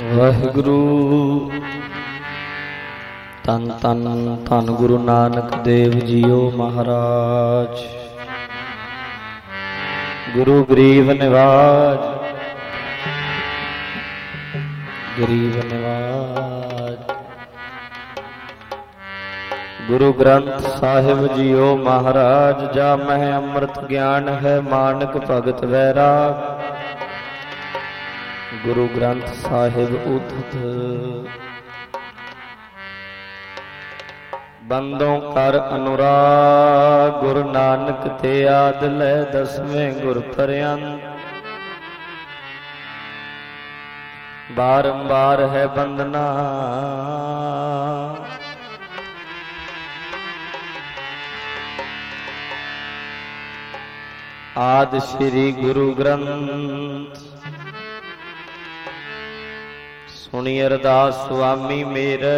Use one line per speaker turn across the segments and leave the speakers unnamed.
ਵਾਹਿਗੁਰੂ ਧੰਨ ਧੰਨ ਧੰਨ ਗੁਰੂ ਨਾਨਕ ਦੇਵ ਜੀਓ ਮਹਾਰਾਜ। ਗੁਰੂ ਗਰੀਬ ਨਿਵਾਜ, ਗਰੀਬ ਨਿਵਾਜ। ਗੁਰੂ ਗ੍ਰੰਥ ਸਾਹਿਬ ਜੀਓ ਮਹਾਰਾਜ। ਜਾ ਮਹਿ ਅੰਮ੍ਰਿਤ ਗਿਆਨ ਹੈ ਮਾਨਕ ਭਗਤ ਵੈਰਾਗ। ਗੁਰੂ ਗ੍ਰੰਥ ਸਾਹਿਬ ਉਦਤ ਬੰਦੋਂ ਕਰ ਅਨੁਰਾਗ। ਗੁਰੂ ਨਾਨਕ ਤੇ ਆਦ ਲੈ ਦਸਵੇਂ ਗੁਰ ਪਰਯੰਤ। ਬਾਰੰਬਾਰ ਹੈ ਬੰਦਨਾ ਆਦਿ ਸ੍ਰੀ ਗੁਰੂ ਗ੍ਰੰਥ। ਸੁਣੀ ਅਰਦਾਸ ਸੁਆਮੀ ਮੇਰੇ।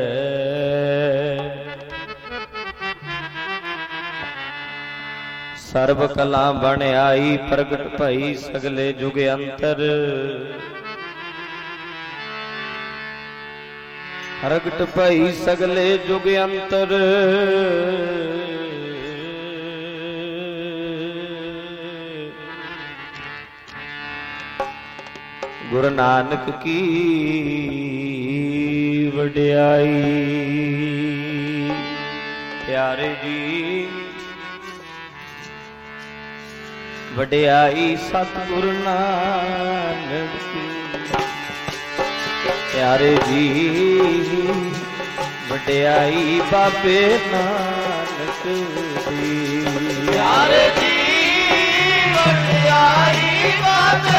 ਸਰਬ ਕਲਾ ਬਣ ਆਈ ਪ੍ਰਗਟ ਭਈ ਸਗਲੇ ਜੁਗ ਅੰਤਰ। ਪ੍ਰਗਟ ਭਈ ਸਗਲੇ ਜੁਗ ਅੰਤਰ। ਗੁਰੂ ਨਾਨਕ ਕੀ ਵਡਿਆਈ। ਪਿਆਰੇ ਜੀ ਵਡਿਆਈ ਸਤਿਗੁਰੂ ਨਾਨਕ ਕੀ। ਪਿਆਰੇ ਜੀ ਵਡਿਆਈ ਬਾਬੇ ਨਾਨਕ ਦੀ।
ਪਿਆਰੇ ਜੀ ਵਡਿਆਈ ਬਾਬੇ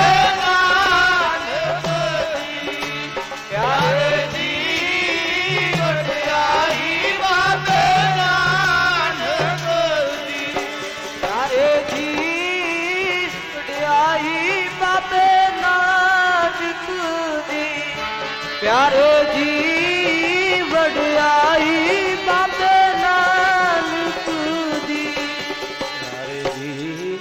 ਪਿਆਰੇ ਜੀ ਵਡਿਆਈ ਬਾਬੇ ਨਾਨਕ ਦੀ।
ਪਿਆਰੇ ਜੀ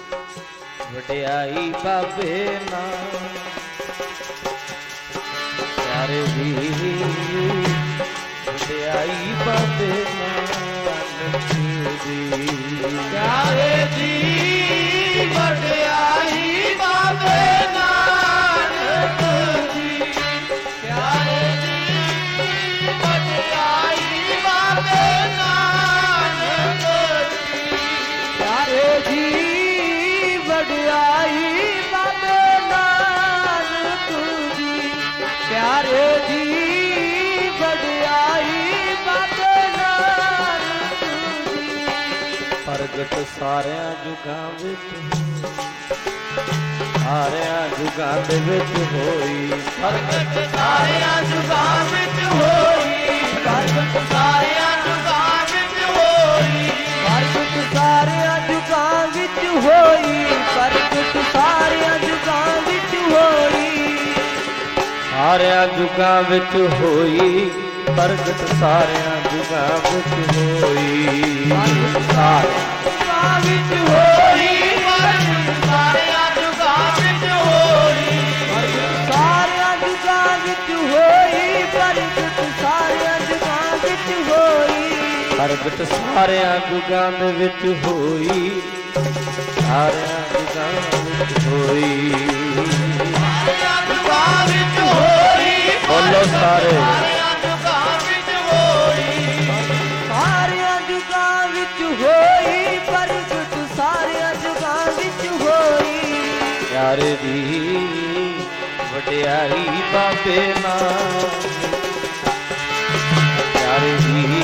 ਵਡਿਆਈ ਬਾਬੇ ਨਾਨਕ। ਪਿਆਰੇ ਜੀ ਵਡਿਆਈ ਬਾਬੇ ਨਾਨਕ ਦੀ।
ਪਿਆਰੇ ਜੀ ਵਡਿਆਈ ਬਾਬੇ ਨਾਨਕ ਦੀ। ਪਿਆਰੇ ਜੀ ਵਡਿਆਈ ਬਾਬੇ ਨਾਨਕ ਦੀ। ਪਿਆਰੇ ਜੀ ਵਡਿਆਈ ਬਾਬੇ ਨਾਨਕ ਦੀ। ਪਿਆਰੇ ਜੀ ਵਡਿਆਈ ਬਾਬੇ ਨਾਨਕ ਦੀ।
ਪ੍ਰਗਟ ਸਾਰਿਆਂ ਜੁਗਾਂ ਵਿੱਚ ਸਾਰਿਆਂ ਜੁਗਾਂ ਦੇ ਵਿੱਚ ਹੋਈ।
ਪ੍ਰਗਟ ਸਾਰਿਆਂ ਜੁਗਾਂ ਵਿੱਚ ਹੋਈ। ਪ੍ਰਗਟ ਸਾਰਿਆਂ ਜੁਗਾਂ ਵਿੱਚ ਹੋਈ। ਪ੍ਰਗਟ ਸਾਰਿਆਂ ਜੁਗਾਂ ਵਿੱਚ ਹੋਈ। ਪ੍ਰਗਟ ਸਾਰਿਆਂ ਜੁਗਾਂ ਵਿੱਚ ਹੋਈ।
ਸਾਰਿਆਂ ਜੁਗਾਂ ਵਿੱਚ ਹੋਈ। ਪ੍ਰਗਟ ਸਾਰਿਆਂ ਜੁਗਾਂ ਵਿੱਚ ਹੋਈ।
ਪ੍ਰਗਟ ਸਾਰਿਆਂ ਜੁਗਾਂ ਵਿੱਚ ਹੋਈ। ਪ੍ਰਗਟ ਸਾਰਿਆਂ ਜੁਗਾਂ ਵਿੱਚ ਹੋਈ। ਪ੍ਰਗਟ ਸਾਰਿਆਂ ਜੁਗਾਂ ਵਿੱਚ ਹੋਈ। ਪ੍ਰਗਟ ਸਾਰਿਆਂ ਜੁਗਾਂ ਵਿੱਚ ਹੋਈ।
ਪ੍ਰਗਟ ਸਾਰਿਆਂ ਜੁਗਾਂ ਦੇ ਵਿੱਚ ਹੋਈ। ਸਾਰਿਆਂ ਜੁਗਾਂ ਵਿੱਚ ਹੋਈ।
ਸਾਰਿਆਂ ਜੁਗਾਂ ਵਿੱਚ ਹੋਈ।
ਬੋਲੋ ਸਾਰੇ।
ਸਾਰਿਆਂ ਜੁਗਾਂ ਵਿੱਚ ਹੋਈ। ਸਾਰਿਆਂ ਜੁਗਾਂ ਵਿੱਚ ਹੋਈ। ਪ੍ਰਗਟ ਸਾਰਿਆਂ ਜੁਗਾਂ ਵਿੱਚ ਹੋਈ।
ਪਿਆਰੇ ਦੀ ਵਡਿਆਈ ਬਾਬੇ ਨਾਨਕ। ਪਿਆਰੇ ਦੀ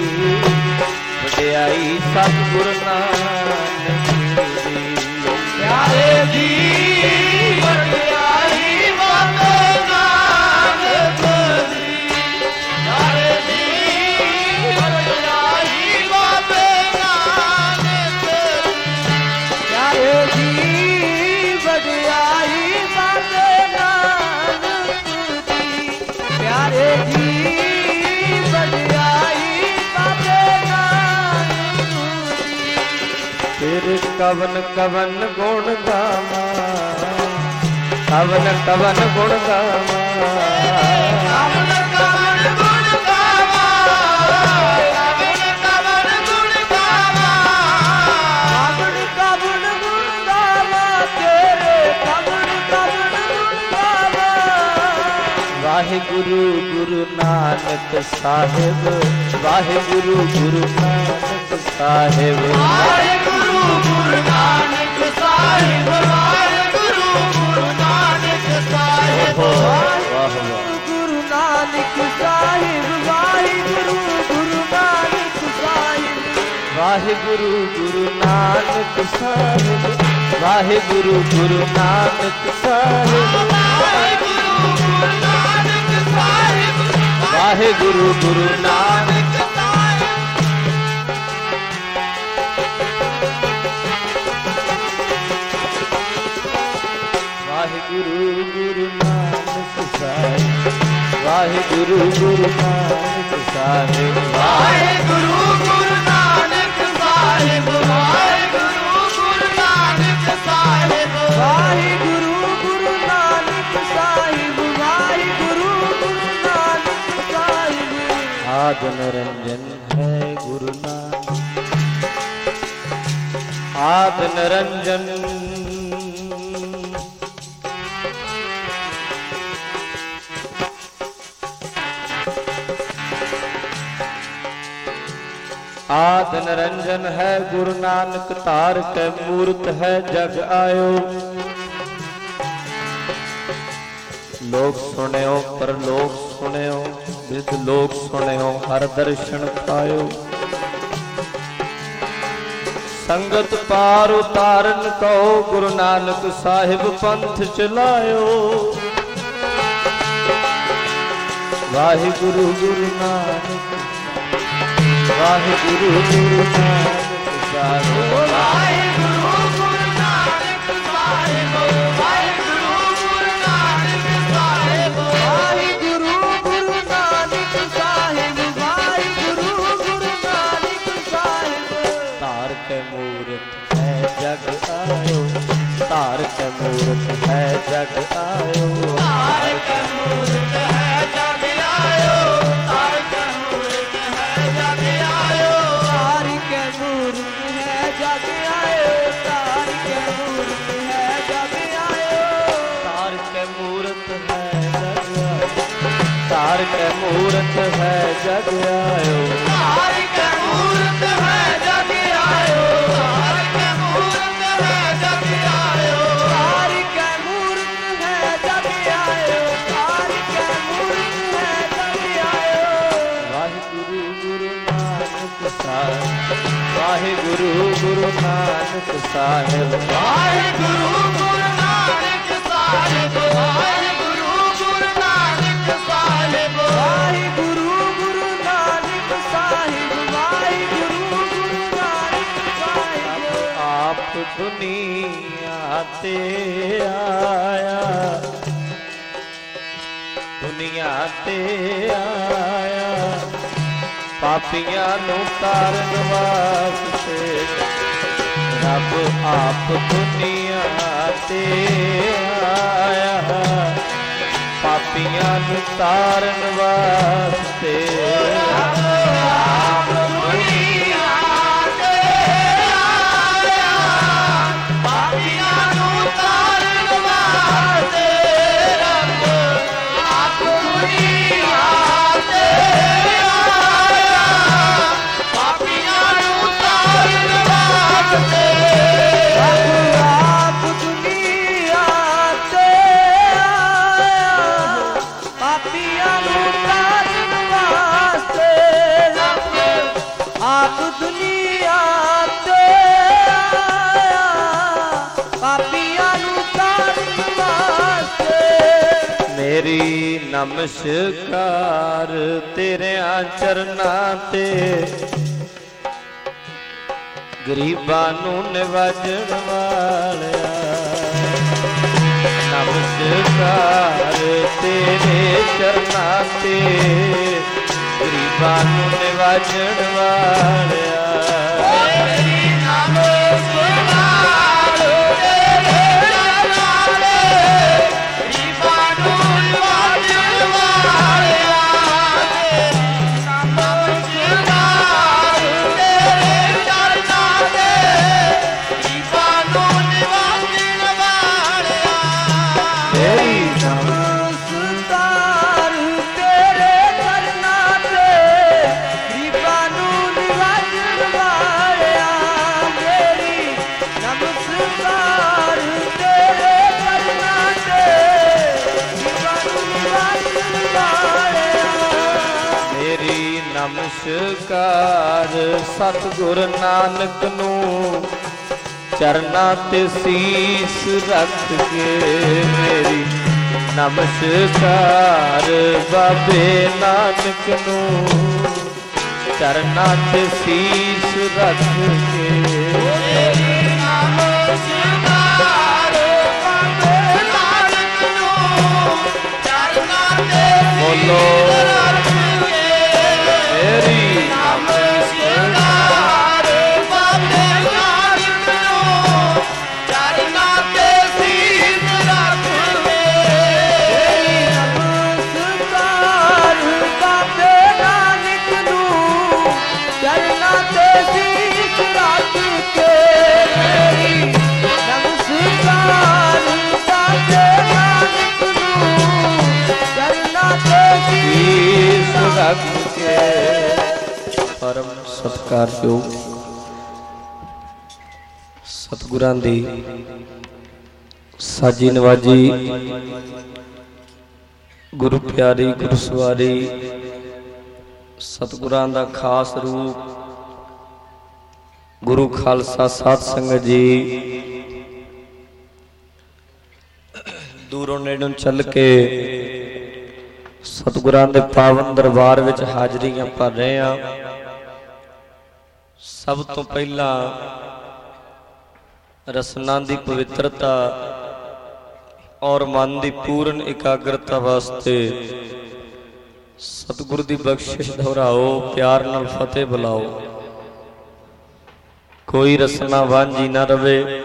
ਵਡਿਆਈ ਸਤਿਗੁਰੂ ਨਾਨਕ ਦੀ।
ਪਿਆਰੇ ਜੀ ਵਡਿਆਈ ਬਾਬੇ ਨਾਨਕ ਦੀ। ਪਿਆਰੇ ਜੀ ਵਡਿਆਈ ਬਾਬੇ ਨਾਨਕ ਦੀ। ਪਿਆਰੇ ਜੀ ਵਡਿਆਈ ਬਾਬੇ ਨਾਨਕ ਦੀ। ਪਿਆਰੇ ਜੀ ਵਡਿਆਈ ਬਾਬੇ ਨਾਨਕ ਦੀ।
ਤੇਰੇ ਕਵਨ ਕਵਨ ਗੁਣ ਗਾਵਾਂ। ਕਵਨ ਕਵਨ ਗੁਣ ਗਾਵਾਂ।
ਕਵਣ ਕਵਣ ਗੁਣ ਗਾਵਾ, ਕਵਣ ਕਵਣ ਗੁਣ ਗਾਵਾ, ਕਵਣ ਕਵਣ ਗੁਣ ਗਾਵਾ ਤੇਰੇ, ਕਵਣ ਕਵਣ ਗੁਣ ਗਾਵਾ।
ਵਾਹਿਗੁਰੂ ਗੁਰੂ ਨਾਨਕ ਸਾਹਿਬ, ਵਾਹਿਗੁਰੂ ਗੁਰੂ ਨਾਨਕ ਸਾਹਿਬ,
ਵਾਹਿਗੁਰੂ ਗੁਰੂ ਨਾਨਕ ਸਾਹਿਬ, ਵਾਹਿਗੁਰੂ ਗੁਰੂ ਨਾਨਕ ਸਾਹਿਬ, ਵਾਹਿਗੁਰੂ ਗੁਰੂ ਨਾਨਕ ਸਾਹਿਬ, ਵਾਹਿਗੁਰੂ ਗੁਰੂ ਨਾਨਕ ਸਾਹਿਬ,
ਵਾਹਿਗੁਰੂ ਗੁਰੂ ਨਾਨਕ ਸਾਹਿਬ, ਵਾਹਿਗੁਰੂ ਗੁਰੂ ਨਾਨਕ ਸਾਹਿਬ,
ਵਾਹਿਗੁਰੂ ਗੁਰੂ ਨਾਨਕ ਸਾਹਿਬ,
ਵਾਹਿਗੁਰੂ ਗੁਰੂ ਨਾਨਕ
ਸਾਹਿਬ।
ਵਾਹਿਗੁਰੂ ਗੁਰੂ ਨਾਨਕ ਸਾਹਿਬ, ਵਾਹਿਗੁਰੂ ਗੁਰੂ ਨਾਨਕ ਸਾਹਿਬ,
ਵਾਹਿਗੁਰੂ ਗੁਰੂ ਨਾਨਕ ਸਾਹਿਬ, ਵਾਹਿਗੁਰੂ ਗੁਰੂ ਨਾਨਕ ਸਾਹਿਬ, ਵਾਹਿਗੁਰੂ ਗੁਰੂ ਨਾਨਕ ਸਾਹਿਬ, ਵਾਹਿਗੁਰੂ ਗੁਰੂ ਨਾਨਕ ਸਾਹਿਬ।
ਆਦਿ ਨਿਰੰਜਨ ਹੈ ਗੁਰੂ ਨਾਨਕ, ਆਦਿ ਨਿਰੰਜਨ ਆਦਿ ਨਿਰੰਜਨ ਹੈ ਗੁਰੂ ਨਾਨਕ, ਧਾਰ ਕੈ ਮੂਰਤ ਹੈ ਜਗ ਆਇਓ। ਲੋਕ ਸੁਣਿਓ ਪਰਲੋਕ ਸੁਣਿਓ, ਵਿਦ ਲੋਕ ਸੁਣਿਓ ਹਰ ਦਰਸ਼ਨ ਪਾਇਓ। ਸੰਗਤ ਪਾਰ ਉਤਾਰਨ ਕਹੋ, ਗੁਰੂ ਨਾਨਕ ਸਾਹਿਬ ਪੰਥ ਚਲਾਇਓ। ਵਾਹਿਗੁਰੂ ਗੁਰੂ ਨਾਨਕ, ਵਾਹਿਗੁਰੂ ਗੁਰੂ ਨਾਨਕ ਸਾਹਿਬ,
ਵਾਹਿਗੁਰੂ ਗੁਰੂ ਨਾਨਕ ਸਾਹਿਬ, ਵਾਹਿਗੁਰੂ ਗੁਰੂ ਨਾਨਕ ਸਾਹਿਬ, ਵਾਹਿਗੁਰੂ ਗੁਰੂ ਨਾਨਕ ਸਾਹਿਬ, ਵਾਹਿਗੁਰੂ ਗੁਰੂ ਨਾਨਕ ਸਾਹਿਬ।
ਧਾਰ ਕੈ ਮੂਰਤ ਹੈ ਜਗ ਆਇਓ, ਧਾਰ ਕੈ ਮੂਰਤ ਹੈ ਜਗ ਆਇਓ।
ਧਾਰ ਕੈ ਮੂਰਤ ਹੈ ਜਗ ਆਇਓ, ਧਾਰ ਕੈ ਮੂਰਤ ਹੈ ਜਗ ਆਇਓ, ਧਾਰ ਕੈ ਮੂਰਤ ਹੈ ਜਗ ਆਇਓ, ਧਾਰ ਕੈ ਮੂਰਤ ਹੈ ਜਗ ਆਇਓ,
ਧਾਰ ਕੈ ਮੂਰਤ ਹੈ ਜਗ ਆਇਓ, ਧਾਰ ਕੈ ਮੂਰਤ ਹੈ ਜਗ ਆਇਓ।
ਧਾਰ ਕੈ ਮੂਰਤ ਹੈ ਜਗ ਆਇਓ, ਧਾਰ ਕੈ ਮੂਰਤ ਹੈ ਜਗ ਆਇਓ, ਧਾਰ ਕੈ ਮੂਰਤ ਹੈ ਜਗ ਆਇਓ, ਧਾਰ ਕੈ ਮੂਰਤ ਹੈ ਜਗ ਆਇਓ।
ਵਾਹਿਗੁਰੂ ਗੁਰੂ ਨਾਨਕ ਸਾਹਿਬ, ਵਾਹਿਗੁਰੂ ਗੁਰੂ ਨਾਨਕ ਸਾਹਿਬ,
ਵਾਹਿਗੁਰੂ ਗੁਰੂ ਨਾਨਕ ਸਾਹਿਬ, ਵਾਹਿਗੁਰੂ ਗੁਰੂ ਨਾਨਕ ਸਾਹਿਬ, ਵਾਹਿਗੁਰੂ ਗੁਰੂ ਨਾਨਕ ਸਾਹਿਬ, ਵਾਹਿਗੁਰੂ ਗੁਰੂ ਨਾਨਕ ਸਾਹਿਬ।
ਆਪ ਦੁਨੀਆ ਤੇ ਆਇਆ, ਦੁਨੀਆ ਤੇ ਆਇਆ, ਪਾਪੀਆਂ ਨੂੰ ਤਾਰਨ ਵਾਸਤੇ। ਰੱਬ ਆਪ ਦੁਨੀਆ ਤੇ ਆਇਆ, ਪਾਪੀਆਂ ਨੂੰ ਤਾਰਨ ਵਾਸਤੇ।
ਆਪ ਦੁਨੀਆ ਤੇ ਆਇਆ, ਪਾਪੀਆਂ ਨੂੰ ਤਾਰਨ ਵਾਸਤੇ। ਰੱਬ ਆਪ ਦੁਨੀਆ ਤੇ ਆਇਆ, ਪਾਪੀਆਂ ਨੂੰ ਤਾਰਨ ਵਾਸਤੇ। ਰੱਬ ਆਪ ਦੁਨੀਆ ਤੇ ਆਇਆ, ਪਾਪੀਆਂ ਨੂੰ ਤਾਰਨ ਵਾਸਤੇ। ਰੱਬ ਆਪ ਦੁਨੀਆ ਤੇ ਆਇਆ, ਪਾਪੀਆਂ ਨੂੰ ਤਾਰਨ ਵਾਸਤੇ।
ਮੇਰੀ ਨਮਸਕਾਰ ਤੇਰਿਆਂ ਚਰਨਾਂ ਤੇ, ਗਰੀਬਾਂ ਨੂੰ ਨਿਵਾਜਣ ਵਾਲਿਆ। ਨਮਸਕਾਰ ਤੇਰੇ ਚਰਨਾਂ ਤੇ, ਗਰੀਬਾਂ ਨੂੰ ਨਿਵਾਜਣ ਵਾਲਿਆ।
ਮੇਰੀ ਨਮਸਕਾਰ ਤੇਰੇ ਚਰਨਾਂ ਤੇ, ਗਰੀਬਾਂ ਨੂੰ ਨਿਵਾਜਣ
ਨਮਸਕਾਰ ਸਤਿਗੁਰ ਨਾਨਕ ਨੂੰ ਚਰਨਾਂ ਤੇ ਸੀਸ ਰੱਖ ਕੇ ਮੇਰੀ ਨਮਸਕਾਰ ਬਾਬੇ ਨਾਨਕ ਨੂੰ ਚਰਨਾਂ ਤੇ ਸੀਸ ਰੱਖ ਕੇ ਮੇਰੀ ਨਮਸਕਾਰ ਬਾਬੇ ਨਾਨਕ ਨੂੰ ਚਰਨਾਂ ਤੇ ਬੋਲੋ ਮੇਰੀ ਨਮਸਕਾਰ ਬਾਬੇ ਨਾਨਕ ਨੂੰ ਚਰਨਾਂ ਤੇ ਸੀਸ ਰੱਖ ਕੇ ਮੇਰੀ ਨਮਸਕਾਰ ਬਾਬੇ ਨਾਨਕ ਨੂੰ ਚਰਨਾਂ ਤੇ ਸੀਸ ਰੱਖ ਕੇ ਮੇਰੀ ਨਮਸਕਾਰ ਬਾਬੇ ਨਾਨਕ ਨੂੰ ਚਰਨਾਂ ਤੇ ਸੀਸ ਰੱਖ ਕੇ। ਪਰਮ ਸਤਿਕਾਰਯੋਗ ਸਤਿਗੁਰਾਂ ਦੀ ਸਾਜੀ ਨਵਾਜੀ ਗੁਰੂ ਪਿਆਰੀ ਗੁਰੂ ਸਵਾਰੀ ਸਤਿਗੁਰਾਂ ਦਾ ਖਾਸ ਰੂਪ ਗੁਰੂ ਖਾਲਸਾ ਸਾਧ ਸੰਗਤ ਜੀ ਦੂਰੋਂ ਨੇੜੋਂ ਚੱਲ ਕੇ ਸਤਿਗੁਰਾਂ ਦੇ ਪਾਵਨ ਦਰਬਾਰ ਵਿੱਚ ਹਾਜ਼ਰੀਆਂ ਭਰ ਰਹੇ ਹਾਂ। ਸਭ ਤੋਂ ਪਹਿਲਾਂ ਰਸਨਾ ਦੀ ਪਵਿੱਤਰਤਾ ਔਰ ਮਨ ਦੀ ਪੂਰਨ ਇਕਾਗਰਤਾ ਵਾਸਤੇ ਸਤਿਗੁਰ ਦੀ ਬਖਸ਼ਿਸ਼ ਦੁਹਰਾਓ, ਪਿਆਰ ਨਾਲ ਫਤਿਹ ਬੁਲਾਓ। ਕੋਈ ਰਸਨਾ ਵਾਂਝੀ ਨਾ ਰਵੇ।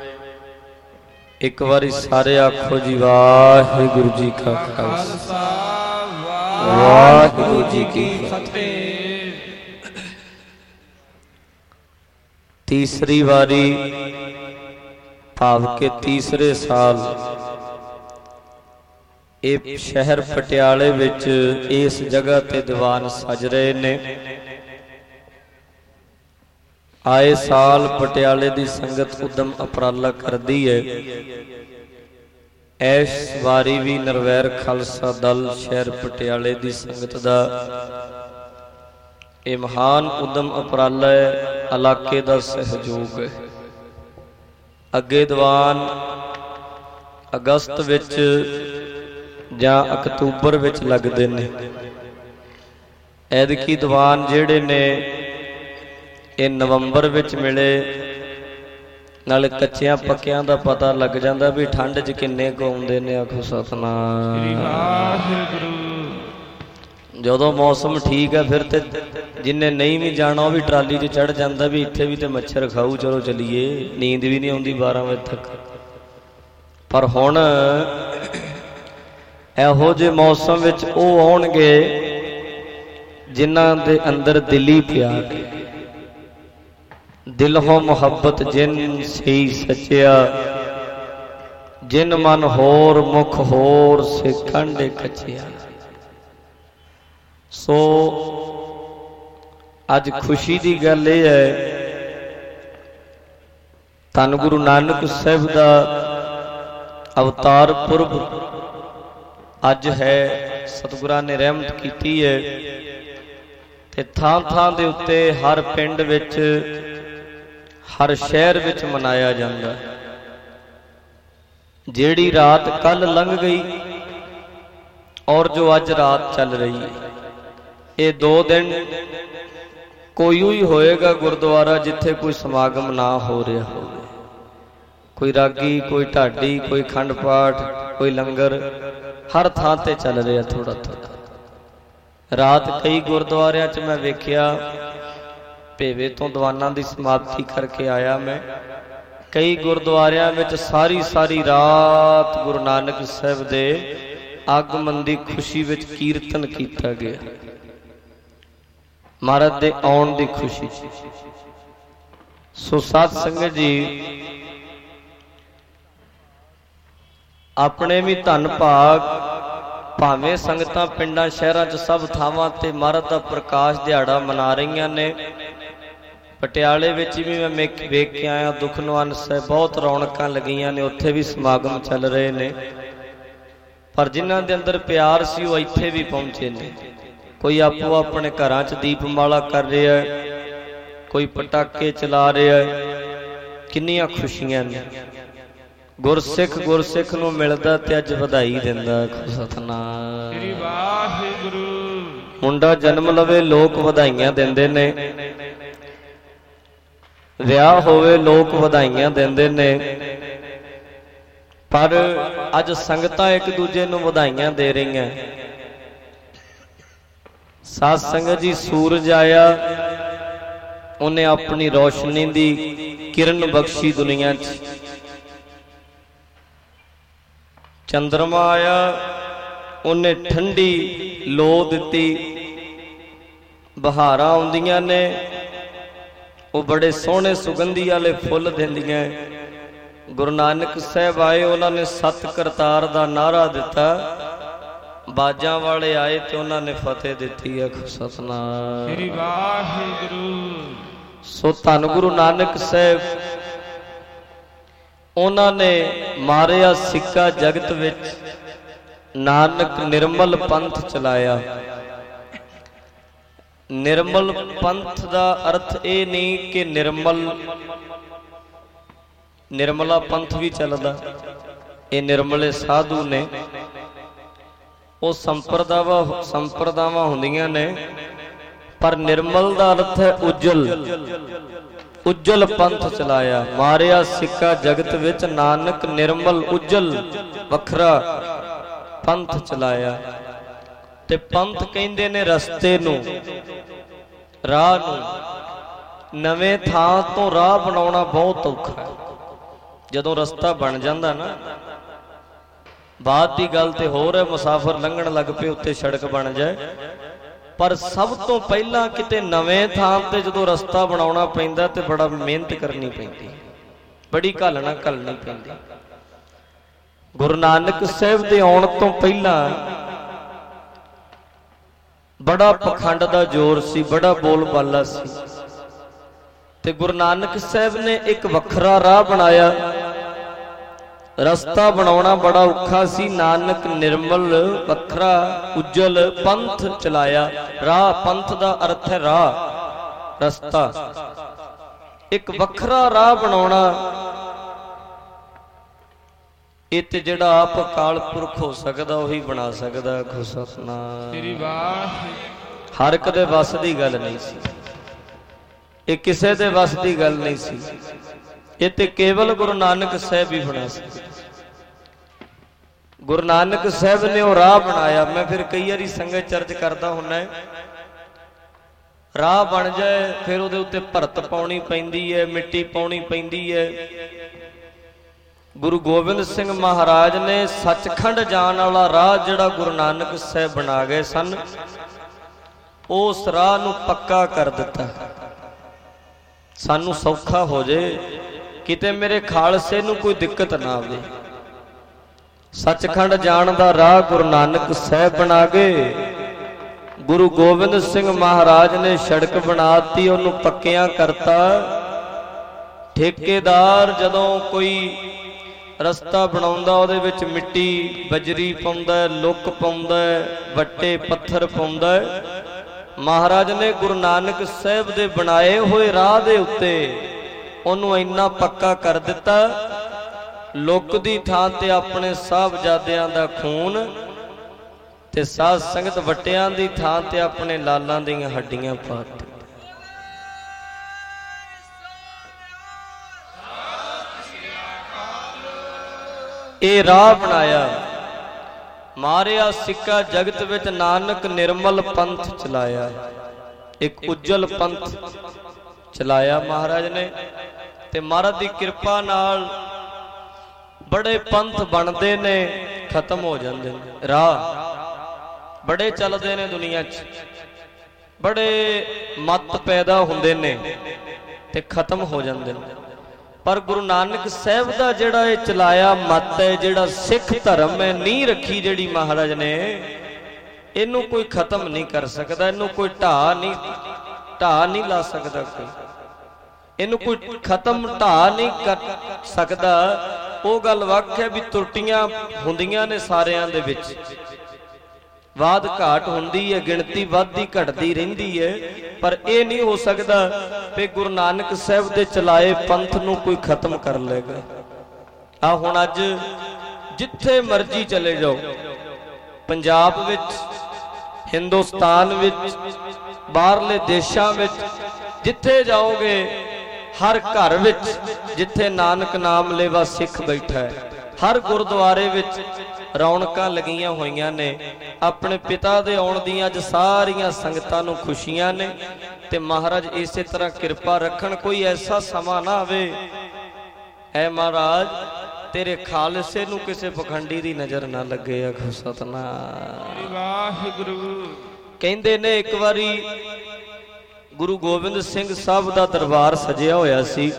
ਇੱਕ ਵਾਰੀ ਸਾਰੇ ਆਖੋ ਜੀ ਵਾਹਿਗੁਰੂ ਜੀ ਕਾ ਖਾਲਸਾ ਵਾਹਿਗੁਰੂ ਜੀ ਕੀ ਫਤਿਹ। ਤੀਸਰੀ ਵਾਰੀ ਭਾਵ ਕੇ ਤੀਸਰੇ ਸਾਲ ਇਹ ਸ਼ਹਿਰ ਪਟਿਆਲੇ ਵਿੱਚ ਇਸ ਜਗ੍ਹਾ ਤੇ ਦੀਵਾਨ ਸਜ ਰਹੇ ਨੇ। ਆਏ ਸਾਲ ਪਟਿਆਲੇ ਦੀ ਸੰਗਤ ਉਦਮ ਉਪਰਾਲਾ ਕਰਦੀ ਹੈ। ਇਸ ਵਾਰੀ ਵੀ ਨਿਰਵੈਰ ਖਾਲਸਾ ਦਲ ਸ਼ਹਿਰ ਪਟਿਆਲੇ ਦੀ ਸੰਗਤ ਦਾ ਇਹ ਮਹਾਨ ਉਦਮ ਉਪਰਾਲਾ ਹੈ, ਇਲਾਕੇ ਦਾ ਸਹਿਯੋਗ ਹੈ। ਅੱਗੇ ਦੀਵਾਨ ਅਗਸਤ ਵਿੱਚ ਜਾਂ ਅਕਤੂਬਰ ਵਿੱਚ ਲੱਗਦੇ ਨੇ। ਐਤਕੀ ਦੀਵਾਨ ਜਿਹੜੇ ਨੇ ਇਹ ਨਵੰਬਰ ਵਿੱਚ ਮਿਲੇ। ਨਾਲੇ ਕੱਚਿਆਂ ਪੱਕਿਆਂ ਦਾ ਪਤਾ ਲੱਗ ਜਾਂਦਾ ਵੀ ਠੰਡ 'ਚ ਕਿੰਨੇ ਕੁ ਆਉਂਦੇ ਨੇ। ਆਖੋ ਸਤਿਨਾਮ। ਜਦੋਂ ਮੌਸਮ ਠੀਕ ਹੈ ਫਿਰ ਤੇ ਜਿੰਨੇ ਨਹੀਂ ਵੀ ਜਾਣਾ ਉਹ ਵੀ ਟਰਾਲੀ 'ਚ ਚੜ੍ਹ ਜਾਂਦਾ ਵੀ ਇੱਥੇ ਵੀ ਤੇ ਮੱਛਰ ਖਾਊ, ਚਲੋ ਚਲੀਏ। ਨੀਂਦ ਵੀ ਨਹੀਂ ਆਉਂਦੀ 12 ਵਜੇ ਤੱਕ। ਪਰ ਹੁਣ ਇਹੋ ਜਿਹੇ ਮੌਸਮ ਵਿੱਚ ਉਹ ਆਉਣਗੇ ਜਿਨ੍ਹਾਂ ਦੇ ਅੰਦਰ ਦਿਲੀ ਪਿਆਰ, ਦਿਲ ਹੋ ਮੁਹੱਬਤ ਜਿਨ ਸਹੀ ਸੱਚਿਆ, ਜਿਨ ਮਨ ਹੋਰ ਮੁਖ ਹੋਰ ਸੇ ਕੰਡੇ ਕੱਚਿਆ। ਸੋ ਅੱਜ ਖੁਸ਼ੀ ਦੀ ਗੱਲ ਇਹ ਹੈ, ਧੰਨ ਗੁਰੂ ਨਾਨਕ ਸਾਹਿਬ ਦਾ ਅਵਤਾਰ ਪੁਰਬ ਅੱਜ ਹੈ। ਸਤਿਗੁਰਾਂ ਨੇ ਰਹਿਮਤ ਕੀਤੀ ਹੈ ਤੇ ਥਾਂ ਥਾਂ ਦੇ ਉੱਤੇ ਹਰ ਪਿੰਡ ਵਿੱਚ ਹਰ ਸ਼ਹਿਰ ਵਿੱਚ ਮਨਾਇਆ ਜਾਂਦਾ। ਜਿਹੜੀ ਰਾਤ ਕੱਲ ਲੰਘ ਗਈ ਔਰ ਜੋ ਅੱਜ ਰਾਤ ਚੱਲ ਰਹੀ ਹੈ, ਇਹ 2 ਦਿਨ ਕੋਈ ਹੀ ਹੋਏਗਾ ਗੁਰਦੁਆਰਾ ਜਿੱਥੇ ਕੋਈ ਸਮਾਗਮ ਨਾ ਹੋ ਰਿਹਾ ਹੋਵੇ। ਕੋਈ ਰਾਗੀ, ਕੋਈ ਢਾਡੀ, ਕੋਈ ਖੰਡ ਪਾਠ, ਕੋਈ ਲੰਗਰ ਹਰ ਥਾਂ ਤੇ ਚੱਲ ਰਿਹਾ ਥੋੜਾ ਥੋੜਾ। ਰਾਤ ਕਈ ਗੁਰਦੁਆਰਿਆਂ 'ਚ ਮੈਂ ਵੇਖਿਆ, ਭੇਵੇ ਤੋਂ ਦੀਵਾਨਾਂ ਦੀ ਸਮਾਪਤੀ ਕਰਕੇ ਆਇਆ ਮੈਂ, ਕਈ ਗੁਰਦੁਆਰਿਆਂ ਵਿੱਚ ਸਾਰੀ ਰਾਤ ਗੁਰੂ ਨਾਨਕ ਸਾਹਿਬ ਦੇ ਆਗਮਨ ਦੀ ਖੁਸ਼ੀ ਵਿੱਚ ਕੀਰਤਨ ਕੀਤਾ ਗਿਆ, ਮਹਾਰਾਜ ਦੇ ਆਉਣ ਦੀ ਖੁਸ਼ੀ। ਸੋ ਸਾਧ ਸੰਗਤ ਜੀ, ਆਪਣੇ ਵੀ ਧੰਨ ਭਾਗ ਭਾਵੇਂ ਸੰਗਤਾਂ ਪਿੰਡਾਂ ਸ਼ਹਿਰਾਂ 'ਚ ਸਭ ਥਾਵਾਂ ਤੇ ਮਹਾਰਾਜ ਦਾ ਪ੍ਰਕਾਸ਼ ਦਿਹਾੜਾ ਮਨਾ ਰਹੀਆਂ ਨੇ। ਪਟਿਆਲੇ ਵਿੱਚ ਵੀ ਮੈਂ ਵੇਖ ਕੇ ਆਇਆ, ਦੁਖਨਿਵਾਰਨ ਸਾਹਿਬ ਬਹੁਤ ਰੌਣਕਾਂ ਲੱਗੀਆਂ ਨੇ, ਉੱਥੇ ਵੀ ਸਮਾਗਮ ਚੱਲ ਰਹੇ ਨੇ। ਪਰ ਜਿਨ੍ਹਾਂ ਦੇ ਅੰਦਰ ਪਿਆਰ ਸੀ ਉਹ ਇੱਥੇ ਵੀ ਪਹੁੰਚੇ ਨੇ। कोई आपो अपने घरां च दीपमाला कर रहा है, कोई पटाके चला रहा है। किन्नियां खुशियां ने। गुरसिख गुरसिख नूं मिलदा ते अज वधाई दिंदा। सतनाम श्री वाहिगुरू। मुंडा जन्म लवे लोग वधाइयां दिंदे ने, विआह होवे लोग वधाइयां दिंदे ने, पर अज संगतां एक दूजे नूं वधाइयां दे रही। साध संगत जी, सूरज आया, उन्हें अपनी रोशनी दी किरण बख्शी दुनिया च। चंद्रमा आया, उन्हें ठंडी लो दिती। बहारां आउंदियां ने, वो बड़े सोहने सुगंधी वाले फुल दिंदियां। गुरु नानक साहब आए, उन्होंने सत करतार दा नारा दिता। बाजां वाले आए तो उन्होंने फतेह दी है। सतनाम श्री वाहिगुरू। सो धन गुरु नानक साहब, उन्होंने मारिया सिक्का जगत विच, नानक निर्मल पंथ चलाया। निर्मल पंथ का अर्थ ये नहीं कि निर्मला पंथ भी चलदा। ये निर्मले साधु ने, वो संप्रदावां हुंदियां ने, पर निर्मल का अर्थ है उज्जल। उज्जल पंथ चलाया। मारिया सिक्का जगत विच, नानक निर्मल उज्जल वखरा पंथ चलाया। ते पंथ कहंदे ने रस्ते नूं, राह नूं। नवें थां तो राह बनाउणा बहुत औखा है। जदों रस्ता बन जांदा ना, बात की गल ते होर है, मुसाफिर लंघण लग पे उत्ते सड़क बन जाए, पर सब तो पहला किते नवें थां ते जदों रस्ता बनाउणा पैंदा ते बड़ा मेहनत करनी पैंदी, बड़ी घालना घलनी पैंदी। गुरु नानक साहब दे आउण तो पहला बड़ा पखंड दा जोर सी, बड़ा बोल बाला सी। ते गुरु नानक साहब ने एक वखरा राह बनाया। रस्ता बनाउणा बड़ा औखा सी। नानक निर्मल वखरा उज्जल पंथ चलाया। राह, पंथ दा अर्थ है राह, रस्ता। एक वखरा राह बनाउणा, ਇਹ ਤੇ ਜਿਹੜਾ ਆਪ ਅਕਾਲ ਪੁਰਖ ਹੋ ਸਕਦਾ ਉਹੀ ਬਣਾ ਸਕਦਾ। ਸਤਨਾਮ ਸ੍ਰੀ ਵਾਹਿਗੁਰੂ। ਹਰ ਇੱਕ ਦੇ ਵੱਸ ਦੀ ਗੱਲ ਨਹੀਂ ਸੀ, ਇਹ ਕਿਸੇ ਦੇ ਵੱਸ ਦੀ ਗੱਲ ਨਹੀਂ ਸੀ। ਇਹ ਤੇ ਕੇਵਲ ਗੁਰੂ ਨਾਨਕ ਸਾਹਿਬ ਹੀ ਬਣਾ ਸਕਦੇ। ਗੁਰੂ ਨਾਨਕ ਸਾਹਿਬ ਨੇ ਉਹ ਰਾਹ ਬਣਾਇਆ। ਮੈਂ ਫਿਰ ਕਈ ਵਾਰੀ ਸੰਗਤ ਚਰਚ ਕਰਦਾ ਹੁੰਦਾ, ਰਾਹ ਬਣ ਜਾਏ ਫਿਰ ਉਹਦੇ ਉੱਤੇ ਭਰਤ ਪਾਉਣੀ ਪੈਂਦੀ ਹੈ, ਮਿੱਟੀ ਪਾਉਣੀ ਪੈਂਦੀ ਹੈ। गुरु गोबिंद सिंह महाराज ने सचखंड जान वाला राह जिहड़ा गुरु नानक साहब बना गए सन, उस राह नूं पक्का कर दिता। सानू सौखा हो जाए, किते मेरे खालसे नूं कोई दिक्कत ना आवे। सचखंड जान दा राह गुरु नानक साहब बना गए। गुरु गोबिंद सिंह महाराज ने सड़क बनाती, उन्होंने पक्कियां करता। ठेकेदार जदों कोई रस्ता बनाउंदा ਉਹਦੇ ਵਿੱਚ ਮਿੱਟੀ ਬਜਰੀ ਪਾਉਂਦਾ, ਲੁੱਕ ਪਾਉਂਦਾ, ਵੱਟੇ ਪੱਥਰ ਪਾਉਂਦਾ। ਮਹਾਰਾਜ ਨੇ ਗੁਰੂ ਨਾਨਕ ਸਾਹਿਬ ਦੇ ਬਣਾਏ ਹੋਏ ਰਾਹ ਦੇ ਉੱਤੇ ਉਹਨੂੰ ਇੰਨਾ ਪੱਕਾ ਕਰ ਦਿੱਤਾ, ਲੁੱਕ ਦੀ ਥਾਂ ਤੇ ਆਪਣੇ ਸਾਹਿਬਜ਼ਾਦਿਆਂ ਦਾ ਖੂਨ ਤੇ ਸਾਧ ਸੰਗਤ ਵੱਟਿਆਂ ਦੀ ਥਾਂ ਤੇ ਆਪਣੇ ਲਾਲਾਂ ਦੀਆਂ ਹੱਡੀਆਂ ਪਾ ਦਿੱਤੀਆਂ। ਇਹ ਰਾਹ ਬਣਾਇਆ। ਮਾਰਿਆ ਸਿੱਕਾ ਜਗਤ ਵਿੱਚ, ਨਾਨਕ ਨਿਰਮਲ ਪੰਥ ਚਲਾਇਆ। ਇੱਕ ਉਜਲ ਪੰਥ ਚਲਾਇਆ ਮਹਾਰਾਜ ਨੇ। ਤੇ ਮਹਾਰਾਜ ਦੀ ਕਿਰਪਾ ਨਾਲ ਬੜੇ ਪੰਥ ਬਣਦੇ ਨੇ, ਖਤਮ ਹੋ ਜਾਂਦੇ ਨੇ। ਰਾਹ ਬੜੇ ਚੱਲਦੇ ਨੇ ਦੁਨੀਆ 'ਚ, ਬੜੇ ਮਤ ਪੈਦਾ ਹੁੰਦੇ ਨੇ ਤੇ ਖਤਮ ਹੋ ਜਾਂਦੇ ਨੇ। पर गुरु नानक साहब का जिहड़ा ये चलाया मत है, जिहड़ा सिख धर्म है, नींह रखी जिहड़ी महाराज ने, इनू कोई खत्म नहीं कर सकता, इनू कोई ढा नहीं ला सकता, कोई इनू कोई खत्म ढा नहीं कर सकता। वो गल वख है भी त्रुटियां हुंदियां ने सारियां दे विच, ਵਾਧ ਘਾਟ ਹੁੰਦੀ ਹੈ, ਗਿਣਤੀ ਵੱਧਦੀ ਘਟਦੀ ਰਹਿੰਦੀ ਹੈ, ਪਰ ਇਹ ਨਹੀਂ ਹੋ ਸਕਦਾ ਕਿ ਗੁਰੂ ਨਾਨਕ ਸਾਹਿਬ ਦੇ ਚਲਾਏ ਪੰਥ ਨੂੰ ਕੋਈ ਖਤਮ ਕਰ ਲੇਗਾ। ਆ ਹੁਣ ਅੱਜ ਜਿੱਥੇ ਮਰਜ਼ੀ ਚਲੇ ਜਾਓ, ਪੰਜਾਬ ਵਿੱਚ, ਹਿੰਦੁਸਤਾਨ ਵਿੱਚ, ਬਾਹਰਲੇ ਦੇਸ਼ਾਂ ਵਿੱਚ, ਜਿੱਥੇ ਜਾਓਗੇ ਹਰ ਘਰ ਵਿੱਚ ਜਿੱਥੇ ਨਾਨਕ ਨਾਮ ਲੇਵਾ ਸਿੱਖ ਬੈਠਾ ਹੈ, ਹਰ ਗੁਰਦੁਆਰੇ ਵਿੱਚ ਰੌਣਕਾਂ ਲੱਗੀਆਂ ਹੋਈਆਂ ਨੇ। ਆਪਣੇ ਪਿਤਾ ਦੇ ਆਉਣ ਦੀਆਂ ਅੱਜ ਸਾਰੀਆਂ ਸੰਗਤਾਂ ਨੂੰ ਖੁਸ਼ੀਆਂ ਨੇ ਤੇ ਮਹਾਰਾਜ ਇਸੇ ਤਰ੍ਹਾਂ ਕਿਰਪਾ ਰੱਖਣ। ਕੋਈ ਐਸਾ ਸਮਾਂ ਨਾ ਆਵੇ ਐ ਮਹਾਰਾਜ ਤੇਰੇ ਖਾਲਸੇ ਨੂੰ ਕਿਸੇ ਪਖੰਡੀ ਦੀ ਨਜ਼ਰ ਨਾ ਲੱਗੇ। ਆਖੋ ਸਤਨਾਮ ਵਾਹਿਗੁਰੂ। ਕਹਿੰਦੇ ਨੇ ਇੱਕ ਵਾਰੀ ਗੁਰੂ ਗੋਬਿੰਦ ਸਿੰਘ ਸਾਹਿਬ ਦਾ ਦਰਬਾਰ ਸਜਿਆ ਹੋਇਆ ਸੀ।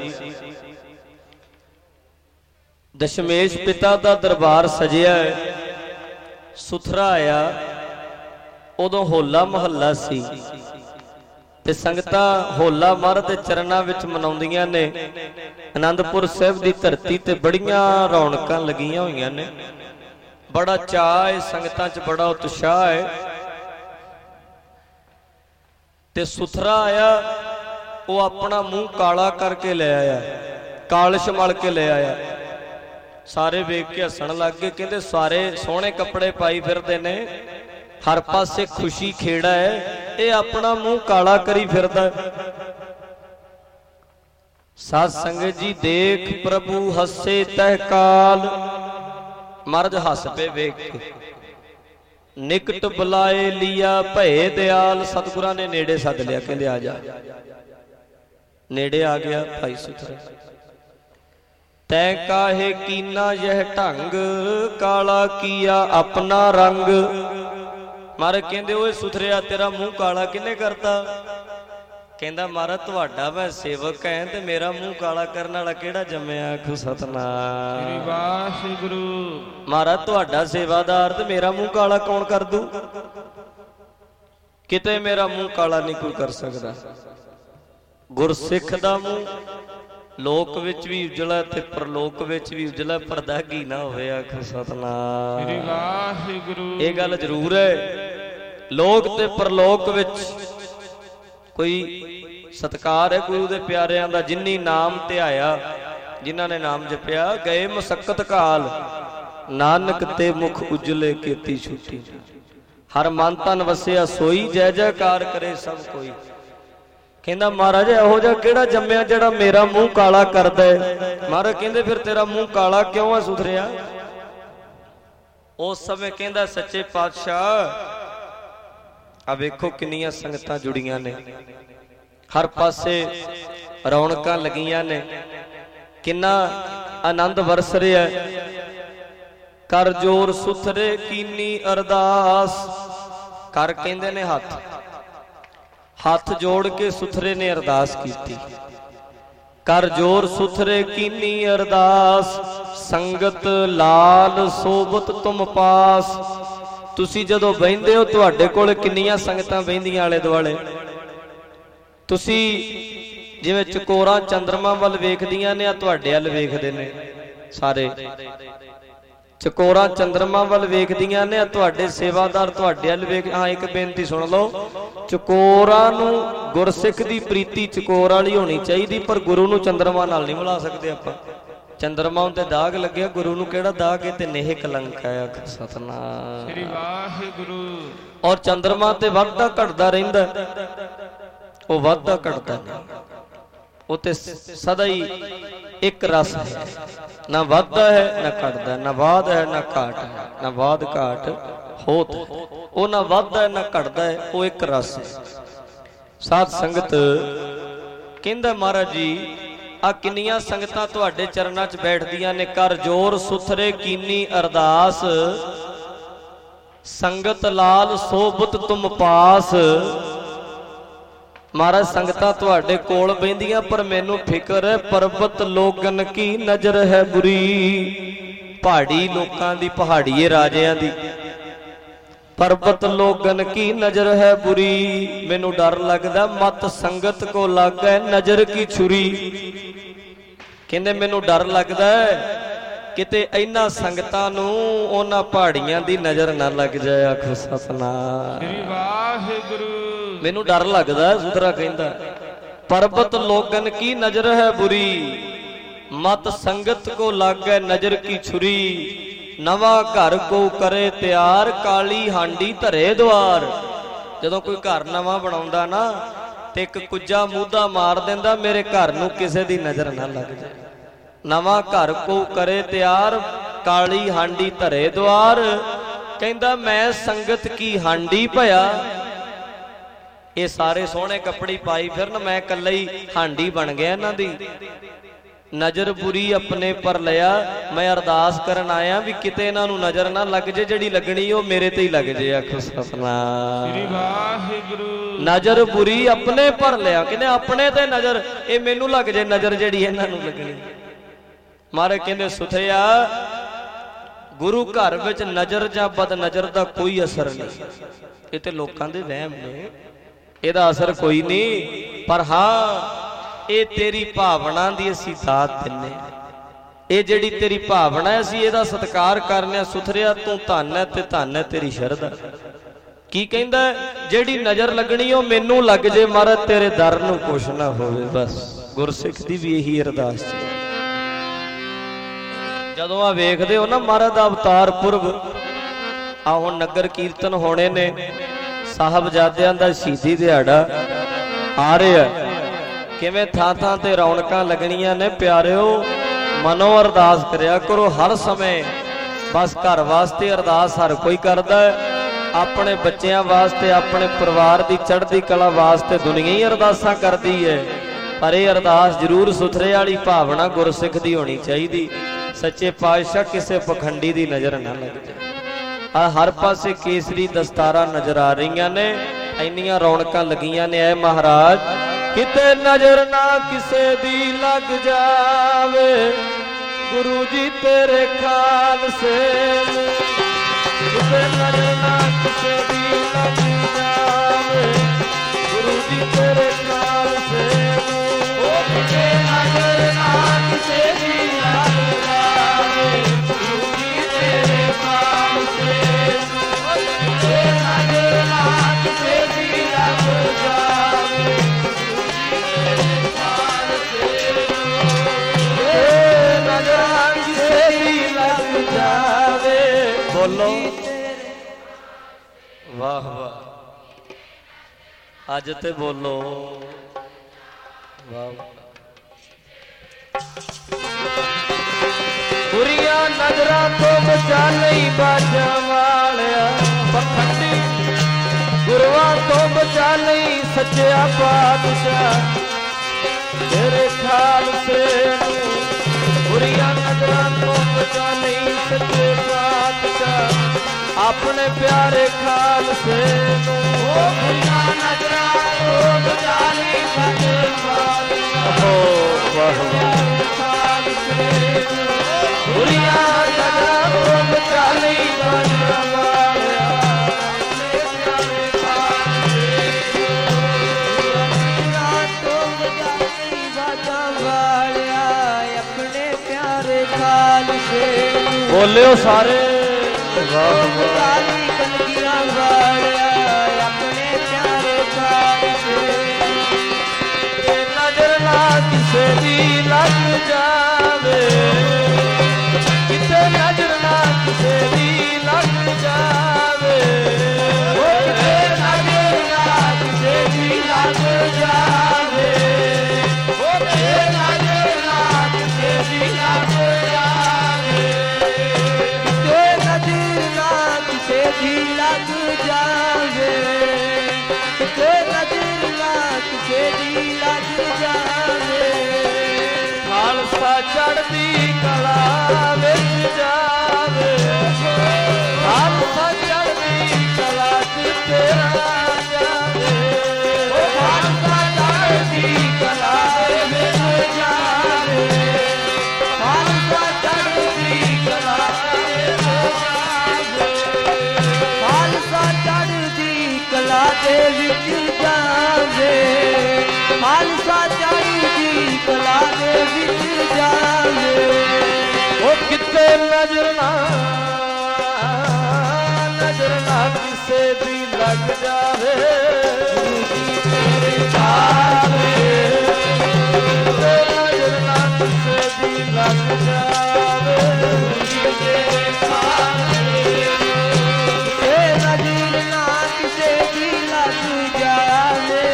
ਦਸ਼ਮੇਸ਼ ਪਿਤਾ ਦਾ ਦਰਬਾਰ ਸਜਿਆ ਹੈ, ਸੁਥਰਾ ਆਇਆ। ਉਦੋਂ ਹੋਲਾ ਮਹੱਲਾ ਸੀ ਤੇ ਸੰਗਤਾਂ ਹੋਲਾ ਮਹਾਰਾਜ ਦੇ ਚਰਨਾਂ ਵਿੱਚ ਮਨਾਉਂਦੀਆਂ ਨੇ। ਆਨੰਦਪੁਰ ਸਾਹਿਬ ਦੀ ਧਰਤੀ ਤੇ ਬੜੀਆਂ ਰੌਣਕਾਂ ਲੱਗੀਆਂ ਹੋਈਆਂ ਨੇ, ਬੜਾ ਚਾਅ ਹੈ ਸੰਗਤਾਂ 'ਚ, ਬੜਾ ਉਤਸ਼ਾਹ ਹੈ। ਤੇ ਸੁਥਰਾ ਆਇਆ, ਉਹ ਆਪਣਾ ਮੂੰਹ ਕਾਲਾ ਕਰਕੇ ਲੈ ਆਇਆ, ਕਾਲਸ਼ ਮਲ ਕੇ ਲੈ ਆਇਆ। ਸਾਰੇ ਵੇਖ ਕੇ ਹੱਸਣ ਲੱਗ ਗਏ, ਕਹਿੰਦੇ ਸਾਰੇ ਸੋਹਣੇ ਕੱਪੜੇ ਪਾਈ ਫਿਰਦੇ ਨੇ, ਹਰ ਪਾਸੇ ਖੁਸ਼ੀ ਖੇੜਾ ਹੈ, ਇਹ ਆਪਣਾ ਮੂੰਹ ਕਾਲਾ ਕਰੀ ਫਿਰਦਾ। ਸਾਧ ਸੰਗਤ ਜੀ ਦੇਖ ਪ੍ਰਭੂ ਹੱਸੇ ਤਹਿ ਕਾਲ। ਮਹਾਰਾਜ ਹੱਸ ਪਏ ਵੇਖ ਕੇ। ਨਿਕਟ ਬੁਲਾਏ ਲਿਆ ਭਏ ਦਿਆਲ। ਸਤਿਗੁਰਾਂ ਨੇ ਨੇੜੇ ਸੱਦ ਲਿਆ, ਕਹਿੰਦੇ ਆ ਜਾ। ਨੇੜੇ ਆ ਗਿਆ ਭਾਈ ਸੁਥਰਾ। ਤੈ ਕਾਹੇ ਕੀਨਾ ਯਹ ਢੰਗ, ਕਾਲਾ ਕੀਆ ਆਪਣਾ ਰੰਗ। ਮਹਾਰਾਜ ਕਹਿੰਦੇ ਓਏ ਸੁਥਰਿਆ ਤੇਰਾ ਮੂੰਹ ਕਾਲਾ ਕਿਹਨੇ ਕਰਤਾ? ਕਹਿੰਦਾ ਮਹਾਰਾਜ ਤੁਹਾਡਾ ਮੈਂ ਸੇਵਕ ਹੈ ਤੇ ਮੇਰਾ ਮੂੰਹ ਕਾਲਾ ਕਰਨ ਵਾਲਾ ਕਿਹੜਾ ਜੰਮਿਆ? ਆਖੋ ਸਤਨਾਮ ਸ੍ਰੀ ਵਾਹਿਗੁਰੂ। ਮਹਾਰਾਜ ਤੁਹਾਡਾ ਸੇਵਾਦਾਰ ਤੇ ਮੇਰਾ ਮੂੰਹ ਕਾਲਾ ਕੌਣ ਕਰ ਦੂ? ਕਿਤੇ ਮੇਰਾ ਮੂੰਹ ਕਾਲਾ ਨਹੀਂ ਕੋਈ ਕਰ ਸਕਦਾ। ਗੁਰਸਿੱਖ ਦਾ ਮੂੰਹ ਲੋਕ ਵਿੱਚ ਵੀ ਉਜਲਾ ਤੇ ਪਰਲੋਕ ਵਿੱਚ ਵੀ ਉਜਲਾ, ਪਰਦਾਗੀ ਨਾ ਹੋਵੇ। ਆਖੋ ਸਤਨਾਮ ਸ੍ਰੀ ਵਾਹਿਗੁਰੂ। ਇਹ ਗੱਲ ਜ਼ਰੂਰ ਹੈ, ਲੋਕ ਤੇ ਪਰਲੋਕ ਵਿੱਚ ਕੋਈ ਸਤਿਕਾਰ ਹੈ ਗੁਰੂ ਦੇ ਪਿਆਰਿਆਂ ਦਾ। ਜਿਨੀ ਨਾਮ ਧਿਆਇਆ, ਜਿਨ੍ਹਾਂ ਨੇ ਨਾਮ ਜਪਿਆ, ਗਏ ਮੁਸੱਕਤ ਕਾਲ, ਨਾਨਕ ਤੇ ਮੁਖ ਉਜਲੇ ਕੀਤੀ ਛੁੱਟੀ। ਹਰ ਮਨ ਤਨ ਵਸਿਆ ਸੋਈ, ਜੈ ਜੈਕਾਰ ਕਰੇ ਸਭ ਕੋਈ। ਕਹਿੰਦਾ ਮਹਾਰਾਜ ਇਹੋ ਜਿਹਾ ਕਿਹੜਾ ਜੰਮਿਆ ਜਿਹੜਾ ਮੇਰਾ ਮੂੰਹ ਕਾਲਾ ਕਰਦਾ ਹੈ? ਮਹਾਰਾਜ ਕਹਿੰਦੇ ਫਿਰ ਤੇਰਾ ਮੂੰਹ ਕਾਲਾ ਕਿਉਂ ਹੈ ਸੁਥਰਿਆ? ਉਸ ਸਮੇਂ ਕਹਿੰਦਾ ਸੱਚੇ ਪਾਤਸ਼ਾਹ ਆ ਵੇਖੋ ਕਿੰਨੀਆਂ ਸੰਗਤਾਂ ਜੁੜੀਆਂ ਨੇ, ਹਰ ਪਾਸੇ ਰੌਣਕਾਂ ਲੱਗੀਆਂ ਨੇ, ਕਿੰਨਾ ਆਨੰਦ ਵਰਸ ਰਿਹਾ। ਕਰ ਜੋਰ ਸੁਥਰੇ ਕੀਨੀ ਅਰਦਾਸ। ਕਰ ਕਹਿੰਦੇ ਨੇ ਹੱਥ, ਹੱਥ ਜੋੜ ਕੇ ਸੁਥਰੇ ਨੇ ਅਰਦਾਸ ਕੀਤੀ। ਕਰ ਜੋਰ ਸੁਥਰੇ ਕੀਨੀ ਅਰਦਾਸ, ਸੰਗਤ ਲਾਲ ਸੋਬਤ ਤੁਮ ਪਾਸ। ਤੁਸੀਂ ਜਦੋਂ ਬਹਿੰਦੇ ਹੋ ਤੁਹਾਡੇ ਕੋਲ ਕਿੰਨੀਆਂ ਸੰਗਤਾਂ ਬਹਿੰਦੀਆਂ ਆਲੇ ਦੁਆਲੇ। ਤੁਸੀਂ ਜਿਵੇਂ ਚਕੋਰਾਂ ਚੰਦਰਮਾ ਵੱਲ ਵੇਖਦੀਆਂ ਨੇ, ਆ ਤੁਹਾਡੇ ਵੱਲ ਵੇਖਦੇ ਨੇ ਸਾਰੇ। ਚਕੋਰਾਂ ਚੰਦਰਮਾ ਵੱਲ ਵੇਖਦੀਆਂ ਨੇ, ਆ ਤੁਹਾਡੇ ਸੇਵਾਦਾਰ ਤੁਹਾਡੇ ਵੱਲ ਵੇਖ। ਹਾਂ ਇੱਕ ਬੇਨਤੀ ਸੁਣ ਲਓ, ਚਕੋਰਾਂ ਨੂੰ ਗੁਰਸਿੱਖ ਦੀ ਪ੍ਰੀਤੀ ਚਕੋਰ ਵਾਲੀ ਹੋਣੀ ਚਾਹੀਦੀ, ਪਰ ਗੁਰੂ ਨੂੰ ਚੰਦਰਮਾ ਨਾਲ ਨਹੀਂ ਮਿਲਾ ਸਕਦੇ ਆਪਾਂ। ਚੰਦਰਮਾ ਉੱਤੇ ਦਾਗ ਲੱਗਿਆ, ਗੁਰੂ ਨੂੰ ਕਿਹੜਾ ਦਾਗ ਹੈ? ਤੇ ਨੇਹ ਕਲੰਕ ਹੈ। ਆਖ ਸਤਨਾਮ ਸ੍ਰੀ ਵਾਹਿਗੁਰੂ। ਔਰ ਚੰਦਰਮਾ ਤੇ ਵੱਧਦਾ ਘਟਦਾ ਰਹਿੰਦਾ, ਉਹ ਵੱਧਦਾ ਘਟਦਾ ਨਹੀਂ, ਉਹ ਤੇ ਸਦਾ ਹੀ ਇੱਕ ਰਸ ਹੈ, ਨਾ ਵੱਧਦਾ ਹੈ ਨਾ ਘਟਦਾ, ਨਾ ਬਾਦ ਹੈ ਨਾ ਘਾਟ ਹੈ, ਨਾ ਬਾਦ ਘਾਟ ਹੋਤ। ਉਹ ਨਾ ਵੱਧਦਾ ਹੈ ਨਾ ਘਟਦਾ ਹੈ, ਉਹ ਇੱਕ ਰਸ ਹੈ। ਸਾਧ ਸੰਗਤ ਕਹਿੰਦਾ ਮਹਾਰਾਜ ਜੀ ਆ ਕਿੰਨੀਆਂ ਸੰਗਤਾਂ ਤੁਹਾਡੇ ਚਰਨਾਂ 'ਚ ਬੈਠਦੀਆਂ ਨੇ। ਕਰ ਜੋਰ ਸੁਥਰੇ ਕੀਨੀ ਅਰਦਾਸ, ਸੰਗਤ ਲਾਲ ਸੋਬਤ ਤੁਮ ਪਾਸ। ਮਹਾਰਾਜ ਸੰਗਤਾਂ ਤੁਹਾਡੇ ਕੋਲ ਬਹਿੰਦੀਆਂ, ਪਰ ਮੈਨੂੰ ਫਿਕਰ ਹੈ ਪਰਬਤ ਲੋਗਨ ਕੀ ਨਜ਼ਰ ਹੈ ਬੁਰੀ। ਪਹਾੜੀ ਲੋਕਾਂ ਦੀ, ਪਹਾੜੀਏ ਰਾਜਿਆਂ ਦੀ, ਪਰਬਤ ਲੋਗਨ ਕੀ ਨਜ਼ਰ ਹੈ ਬੁਰੀ। ਮੈਨੂੰ ਡਰ ਲੱਗਦਾ ਮਤ ਸੰਗਤ ਕੋ ਲੱਗ ਹੈ ਨਜ਼ਰ ਕੀ ਛੁਰੀ। ਕਹਿੰਦੇ ਮੈਨੂੰ ਡਰ ਲੱਗਦਾ किते इन्हां संगतां नूं उन्हां पहाड़ियां दी नज़र ना लग जाए। आखो सतनाम। मैनू डर लगदा सुथरा कहंदा पर्वत लोगन की नजर है बुरी, मत संगत को लागे नजर की छुरी। नवा घर को करे तैयार, काली हांडी धरे द्वार। जदों कोई घर नवा बनाउंदा ना ते एक कुज्जा मूधा मार दिंदा मेरे घर नूं किसे दी नजर ना लग जाए। नवा घर को करे तैयार, काली हांडी धरे द्वार। कहंदा मैं संगत की हांडी भया, ये सारे सोहने कपड़े पाई फिरन, मैं कल्ला ही हांडी बन गया इन्हां दी। नजर बुरी अपने पर लिया, मैं अरदास करन आया भी किते इन्हां नूं नजर ना लग जे, जिहड़ी लगनी ओ मेरे ते ही लग जे। आखो सतनाम। नजर बुरी अपने पर लिया, कहंदे अपने ते नजर ये मैनू लग जे, नजर जिहड़ी इन्हां नूं लगनी। मारे कहंदे सुथेया गुरु घर विच नजर जां बद नजर दा कोई असर नहीं। ये ते लोकां दे वहम ने, ਇਹਦਾ असर कोई नहीं। पर हाँ ये तेरी भावना दी असीं दात दिन्ने, ये जिहड़ी तेरी भावना है असीं इहदा सत्कार करने। सुथरिया तू धन है ते धन है तेरी शरधा। की कहंदा जिहड़ी नज़र लगनी ओ मैनू लग जे, महाराज तेरे दर नूं कुछ ना होवे। बस गुरसिख दी भी यही अरदास है। जदों आ वेखदे हो ना महाराज दा अवतार पुरब, आ हुण नगर कीर्तन होने ने, साहबजादियां दा शहीदी दिहाड़ा आ रहा है। किवें थां थां ते रौनकां लगणीਆਂ ने। प्यारिओ मनो अरदास करिया करो हर समय। बस घर वास्ते अरदास हर कोई करदा है, अपने बच्चों वास्ते, अपने परिवार की चढ़ती कला वास्ते दुनिया ही अरदासां करती है। पर यह अरदास जरूर सुथरे वाली भावना गुरसिख दी होनी चाहिए। सच्चे पातशाह किसी पखंडी की नज़र ना लग जाए। हर पासे केसरी दस्तारा नजर आ रही ने, इन्नियां रौनकां लगियां ने। ऐ महाराज किते नजर ना किसे दी लग जावे, गुरु जी तेरे खालसे। किते नजर ना किसे दी लग जावे, गुरु जी तेरे खालसे। किते नजर ना किसे दी लग जावे, गुरु जी तेरे खालसे। किते नजर ना किसे दी लग जावे, बोलो वाह वाह। अज ते बोलो वाह। बुरिया नजरा तो बचा नहीं बाजा वालिया, पखंडी गुरुआ तो बचा नहीं सच्चा पातशाह तेरे खालसे। बुरिया नजरा तो बचा नहीं सच्चे पातशाह अपने प्यारे खालसे। बुरिया नजरा तो बचा नहीं सच्चे पातशाह खालसे। बुरिया नजरा तो बचा नहीं बाजा वालिया, अपने प्यारे खालसे। बोले सारे कलगियां वालिया, अपने प्यारे खालसे। नजर ना किसे दी लग जावे, किते नजर ना किसे दी लग जावे। किते नजर ना किसे दी लग जावे, किते नजर ना किसे दी लग जावे। किते नजर ना किसे दी लग जावे, किते नजर ना किसे दी लग जावे। खालसा चढ़दी कला विच जावे, खालसा चढ़दी कला च तेरा जावे। खालसा चढ़दी कला विच जावे, खालसा चढ़दी कला विच जावे। खालसा चढ़दी कला दे विच जावे, खालसा चढ़दी कला दे विच जावे। ओ किते नजर ना किसे दी लग जावे नजर ना किसे दी लग जावे
नजर ना किसे दी लग जावे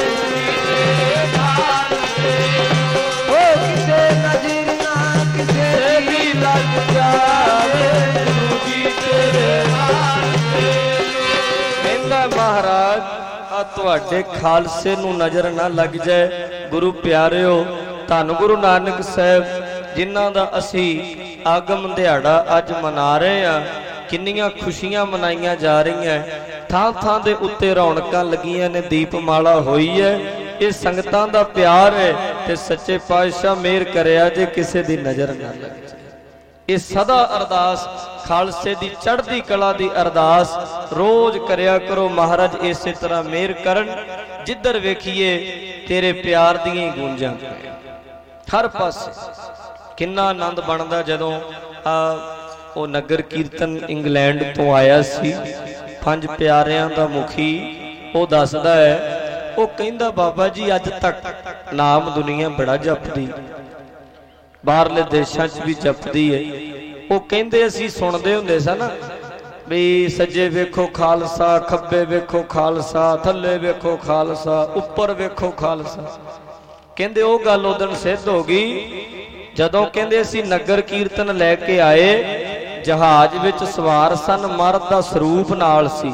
ओ किसे नजर ना किसे दी लग जावे
कहंदा महाराज आ तुहाडे खालसे नूं नजर ना लग जाए। गुरु प्यारिओ धन गुरु नानक साहब जिन्हां दा असी आगम दिहाड़ा अज मना रहे हैं, किन्नियां खुशियां मनाइयां जा रही हैं, थां थां दे उत्ते रौनकां लगियां ने, दीपमाला होई है। ये संगतां दा प्यार है ते सच्चे पातशाह मेहर करिया जे किसे दी नजर ना लग जाए। ये सदा अरदास खालसे दी चढ़दी कला दी अरदास रोज करया करो। महाराज इसे तरह मेहर करन, जिधर वेखिए तेरे प्यार दियां गूंजां हर पासे। किन्ना आनंद बनदा जदों वो नगर कीर्तन इंग्लैंड तो आया सी, 5 प्यारियां दा मुखी वो दसदा है, वो कहंदा बाबा जी अज तक नाम दुनिया बड़ा जपदी, बाहरले देशां च भी जपदी है। वो कहंदे असीं सुणदे हुंदे सा ना भी सज्जे वेखो खालसा, खब्बे वेखो खालसा, थल्ले वेखो खालसा, उपर वेखो खालसा। कहंदे वो गल उदन सिद्ध हो गई जदों कहंदे असीं नगर कीर्तन लैके आए, जहाज विच सवार सन, महाराज दा सरूप नाल सी,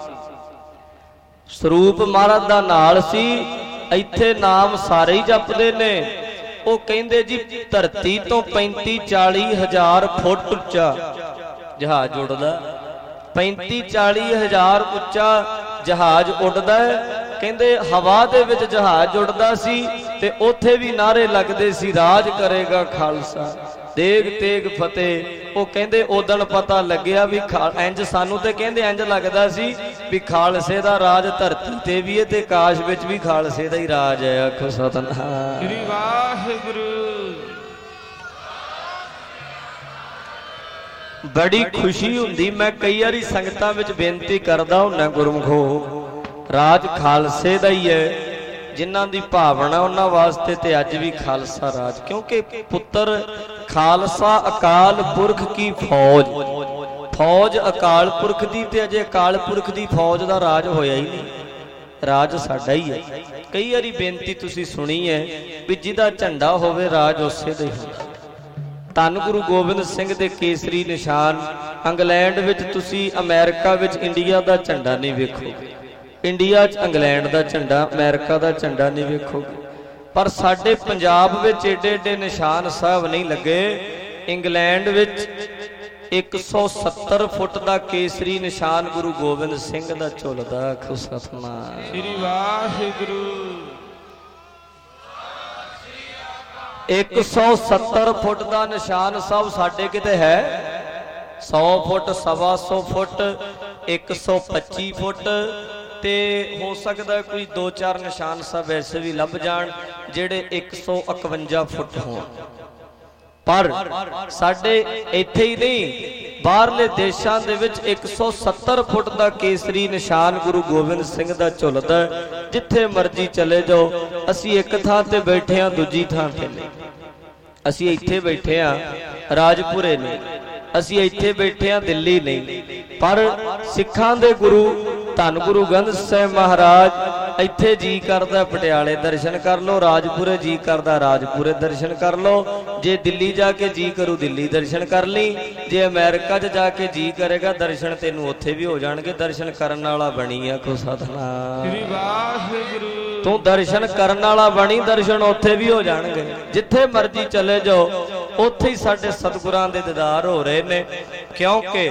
सरूप महाराज दा नाल सी। इत्थे नाम सारे ही जपदे ने। वो कहंदे जी धरती तो 35-40 हज़ार फुट उच्चा जहाज उड़दा, 35-40 हज़ार उच्चा जहाज उड़दा है। कहंदे हवा दे विच जहाज उड़दा सी ते उत्थे भी नारे लगदे सी, राज करेगा खालसा, देग तेग फतेह। वो कहंदे उदण पता लग्या भी इंज सानू ते कहंदे इंज लगदा सी भी खालसे दा राज धरती ते भी है ते काश विच भी खालसे दा ही राज है। आखो सतनाम श्री वाहिगुरू। बड़ी खुशी हुंदी, मैं कई बारी संगतां विच बेनती करदा हुंदा गुरमुखो, राज खालसे दा ही है। जिन्हां दी भावना उन्हां वास्ते ते अज भी खालसा राज, क्योंकि पुत्र खालसा अकाल पुरख की फौज, फौज अकाल पुरख दी ते अजे अकाल पुरख दी फौज दा राज होया ही नहीं, राज साडा ही है। कई बारी बेनती तुसी सुनी है भी जिहदा झंडा होवे राज उसे दा ही हुंदा। धन गुरु गोबिंद सिंह दे केसरी निशान इंग्लैंड विच तुसी अमेरिका विच इंडिया दा झंडा नहीं वेखोगे, इंडिया च इंग्लैंड दा झंडा, अमेरिका दा झंडा नहीं वेखोगे। पर साडे पंजाब विच एडे एडे निशान साहब नहीं लगे। इंग्लैंड विच 170 फुट दा केसरी निशान गुरु गोबिंद सिंह दा झुलदा। सतनाम श्री वाहिगुरू। 170 फुट का निशान सब साडे किते है। 100 फुट, 125 फुट, 125 फुट ते हो सकता है कोई 2-4 निशान सब वैसे भी लभ जाण जेड़े 151 फुट होण। पर साडे इत्थे ही नहीं, बाहरले देशां दे विच 170 फुट का केसरी निशान गुरु गोबिंद सिंह दा झुलदा। जिथे मर्जी चले जाओ, असी एक थां ते बैठे हां, दूजी थां ते नहीं। असी इत्थे बैठे हां राजपुरे नहीं, असी इत्थे बैठे हां दिल्ली नहीं। पर सिखां दे गुरु धन गुरु ग्रंथ साहिब महाराज इत्थे जी करदा पटियाले दर्शन कर लो, राजपुरे जी करदा राजपुरे दर्शन कर लो, जे दिल्ली जाके जी करू दिल्ली दर्शन कर ली, जे अमेरिका च जाके जी करेगा दर्शन तेनू उत्थे भी हो जाणगे। दर्शन करन वाला बनी आखो सतनाम श्री वाहिगुरू। तू दर्शन करन वाला बनी, दर्शन उत्थे भी हो जाणगे। जिथे मर्जी चले जाओ उत्थे ही साडे सतगुरां दे दीदार हो रहे ने। क्योंकि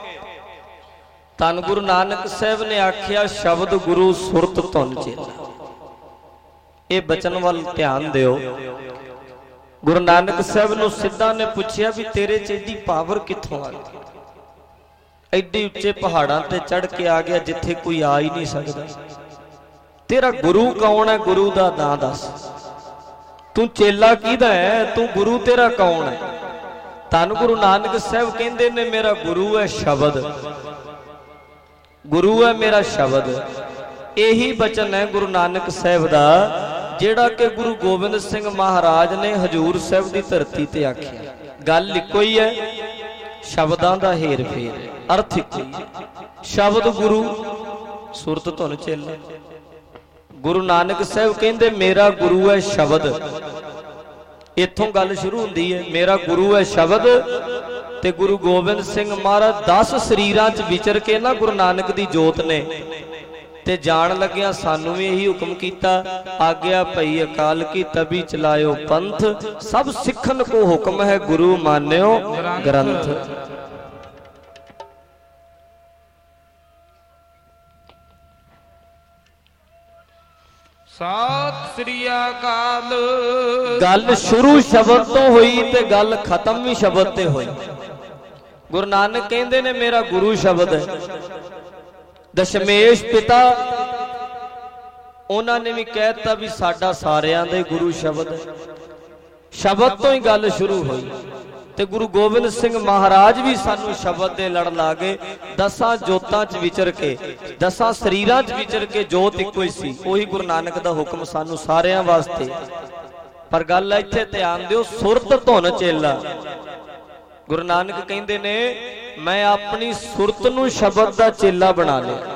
धन गुरु नानक साहब ने आख्या शब्द गुरु सुरत धुन चेला। ये बचन वाल ध्यान दिओ। गुरु नानक साहब नूं सिद्धा ने पूछया भी तेरे च एडी पावर कित्थों आ गई, एडी उच्चे पहाड़ां ते चढ़ के आ गया जिथे कोई आ ही नहीं सकदा। तेरा गुरु कौन है? गुरु दा नाम दस। तू चेला किहदा है? तू गुरु तेरा कौन है? ਧੰਨ ਗੁਰੂ नानक साहब कहते ने मेरा गुरु है शब्द, गुरु है मेरा शब्द। यही बचन है गुरु नानक साहब का जिहड़ा कि गुरु गोबिंद सिंह महाराज ने हजूर साहब की धरती ते आखिया। गल इको ही है, शब्दां दा हेर फेर, अर्थ इको ही। शब्द गुरु, सुरत धुन चेला। गुरु नानक साहब कहते मेरा गुरु है शब्द, इत्थों गल शुरू होंदी है। मेरा गुरु है शब्द। ते गुरु गोबिंद सिंह महाराज 10 शरीरां च विचर के ना गुरु नानक दी जोत ने ते जान लग्या सानू भी यही हुक्म कीता, आग्या भई अकाल की तभी चलायो पंथ, सब सिखन को हुक्म है गुरु मान्यो ग्रंथ।
सत श्री अकाल।
गल शुरू शब्द तो हुई ते गल खत्म भी शब्द ते हुई। गुरु नानक कहंदे ने मेरा गुरु शब्द है। दशमेश पिता उन्होंने भी कहता भी साडा सारियां दे गुरु शब्द है। शब्द तो ही गल शुरू हुई ते गुरु गोबिंद सिंह महाराज भी सानू शब्द दे लड़ ला गए। 10 जोतां च विचर के, 10 शरीरां च विचर के जोत इको ही सी। उही गुरु नानक दा हुक्म सानू सारियां वास्ते। पर गल इत्थे ध्यान दिओ, सुरत धुन चेला। गुरु नानक कहंदे ने मैं अपनी सुरत नूं शब्द दा चेला बना लिया।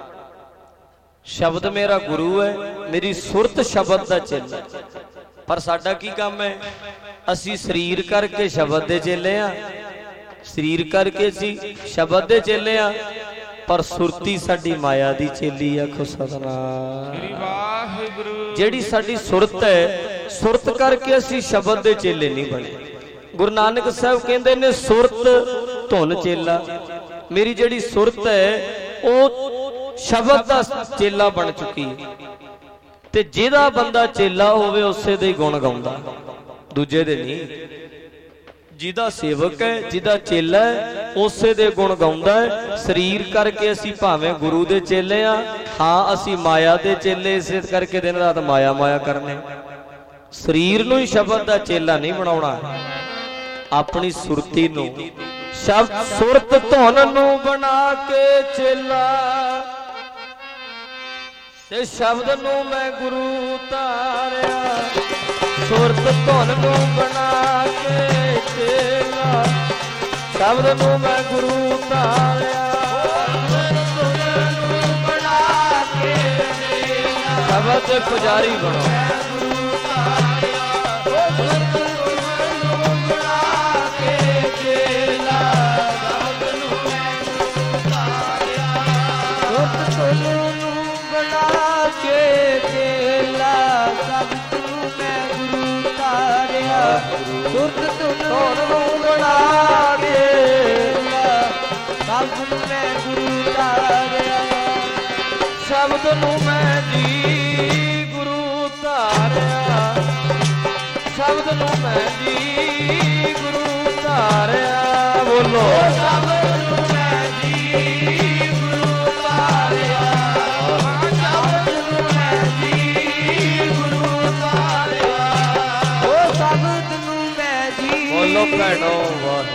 शब्द मेरा गुरु है, मेरी सुरत शब्द दा चेला। पर साडा की काम है, असी शरीर करके शब्द दे चेले आ, शरीर करके असी शब्द दे चेले आ, पर सुरती साडी माया दी चेली। आखो सतनाम। जेड़ी साडी सुरत है, सुरत करके असी शब्द दे चेले नहीं बने। गुरु नानक साहब कहंदे ने सुरत धुन चेला। मेरी जेड़ी सुरत है वो शब्द दा चेला बन चुकी है। ते जिहदा बंदा चेला होवे उसे दे गुण गाउंदा, दूजे दे नहीं। जिहदा सेवक है, जिहदा चेला है, उसे दे गुण गाउंदा है। शरीर करके असी भावें गुरु दे चेले आ, हाँ असी माया दे चेले, इसे करके दिन रात माया माया करने। शरीर नूं ही शब्द दा चेला नहीं बनाउणा, अपनी सुरती नूं शब्द सुरत धुन नूं बना के चेला। ते शब्द नूं मैं गुरु तारिया, सुरत धुन नूं बना के चेला। शब्द नूं मैं गुरु तारिया, शब्द दे पुजारी बनो। शब्द नूं मैं जी गुरु तारिया, शब्द नूं मैं जी गुरु तारिया। बोलो शब्द नूं मैं जी गुरु तारिया, शब्द नूं मैं जी गुरु तारिया। ओ शब्द नूं मैं जी। बोलो भैणो वाह।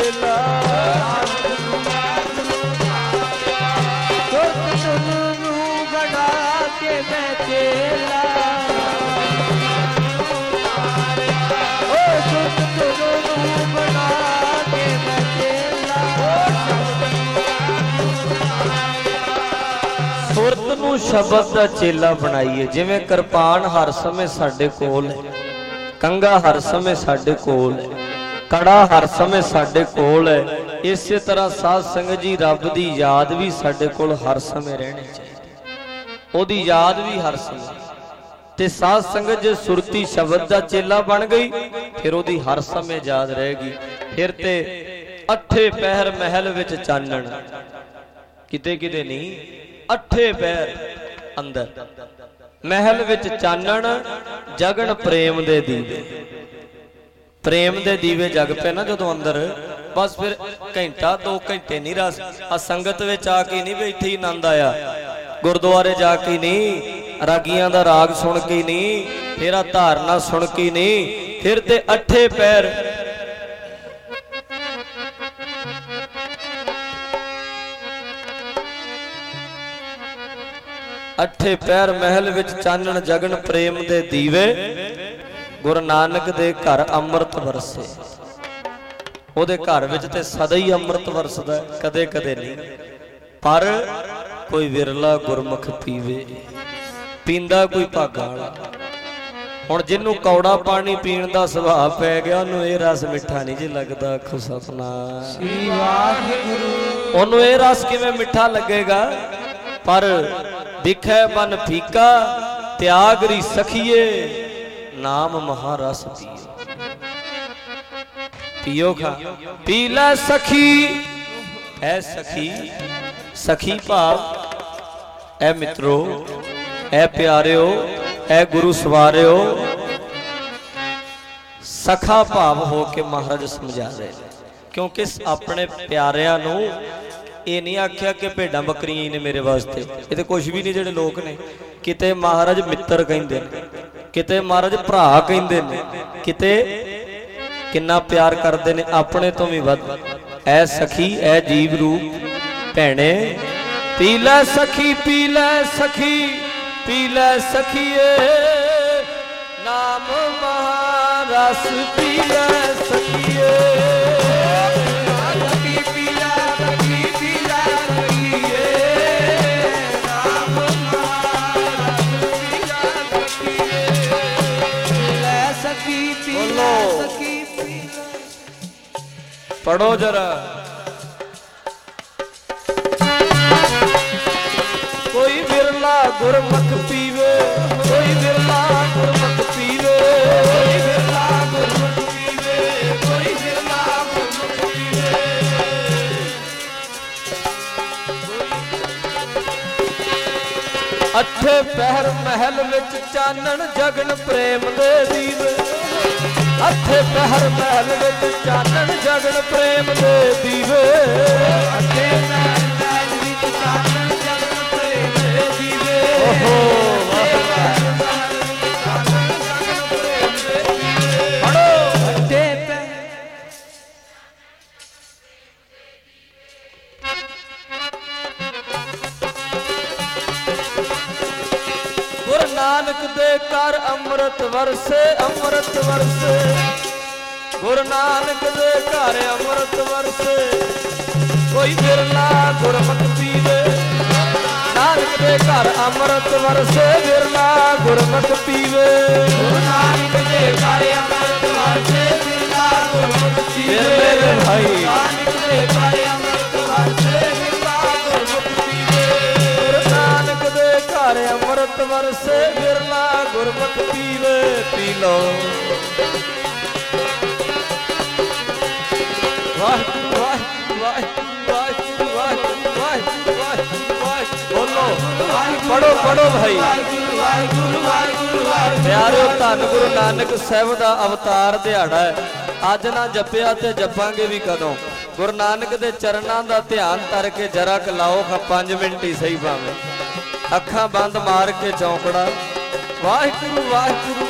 चेला
सुरत तुनु बना के मैं चेला ओ सुरत तुनु बना के मैं चेला
सुरत नूं शब्द दा चेला बनाइए जिवें किरपान हर समय साडे कोल है कंगा हर समय साडे कोल है कड़ा हर समय साडे कोल है इसे तरह साध संगत जी रब दी याद भी साडे कोल हर समय रहनी चाहिए ओदी याद भी हर समय ते साध संगत जे सुरती शब्द दा चेला बन गई फिर ओदी हर समय याद रहेगी फिर ते अठे पहर महल विच चानण किते किते नहीं अठे पहर अंदर महल विच चानण जगन प्रेम दे दीवे प्रेम दे दीवे जग पे ना जदों अंदर बस फिर घंटा 2 घंटे नहीं रस आ संगत विच आके नहीं बैठी आनंद आया गुरुद्वारे जाके नहीं रागियां दा राग सुन के नहीं फिर आ धारना सुन के नहीं फिर ते अठे पैर अठे पैर महल विच चानण जगन प्रेम दे दीवे गुरु नानक दे घर अमृत वरसे ओदे घर विच ते सदा ही अमृत वरसदा कदे कदे नहीं पर कोई विरला गुरमुख पीवे पींदा कोई भागा वाला हुण जिन्नू कौड़ा पानी पीण दा सुभाव पै गया ओनू ये रस मिठा नहीं जी लगदा आखो सतनाम
श्री वाहिगुरु
ओनू ये रस किवें मिठा लगेगा पर दिखै बन फीका त्याग री सखिए नाम महारस पियो पियो खा पी लै सखी ऐ सखी सखी भाव ऐ मित्रो ऐ प्यारिओ ऐ गुरु सवारिओ सखा भाव हो के महाराज समझा रहे क्योंकि अपने प्यारिਆਂ ਨੂੰ ਇਹ नहीं आख्या कि भेडां बकरियां ही ने मेरे वास्ते ये तो कुछ भी नहीं जिहड़े लोग ने किते महाराज मित्र कहिंदे ने किते महाराज भरा कहिंदे ने किते किन्ना प्यार करदे ने अपने तो भी वध ऐ सखी ऐ जीव रूप भैणे पी लै सखी पी लै सखी पी लै सखीए नाम महारस पी लै सखीए पढ़ो जरा कोई बिरला गुरमुख पीवे कोई बिरला गुरमुख पीवे कोई बिरला गुरमुख पीवे कोई बिरला गुरमुख पीवे अठे पहर महल विच चानण जगन प्रेम दे दीवे अठे पहर महल विच चानण जगन प्रेम दे दीवे अठे पहर महल विच चानण जगन प्रेम दे दीवे ओहो पढ़ो अठे गुरु नानक दे कर अमृत वरसे अमृत वरसे गुरु नानक दे घर अमृत वरसे कोई बिरला गुरमुख पीवे नानक दे घर अमृत वरसे बिरला गुरमुख पीवे गुरु नानक दे घर अमृत वरसे बिरला गुरमुख पीवे मेरे भाई नानक दे घर अमृत वरसे बिरला गुरमुख पीवे गुरु नानक दे घर अमृत वरसे बिरला गुरमुख पीवे पी लो वाहिगुरु वाहिगुरु वाहिगुरु वाहिगुरु वाहिगुरु वाहिगुरु बोलो पढ़ो पढ़ो भाई प्यारे धन गुरु नानक साहब दा अवतार दिहाड़ा है अज ना जपिया ते जपांगे भी कदों गुरु नानक दे चरनां दा ध्यान तर के जरा क लाओ 5 मिनट ही सही भावें अखां बंद मार के चौंकड़ा वाहिगुरु वाहिगुरु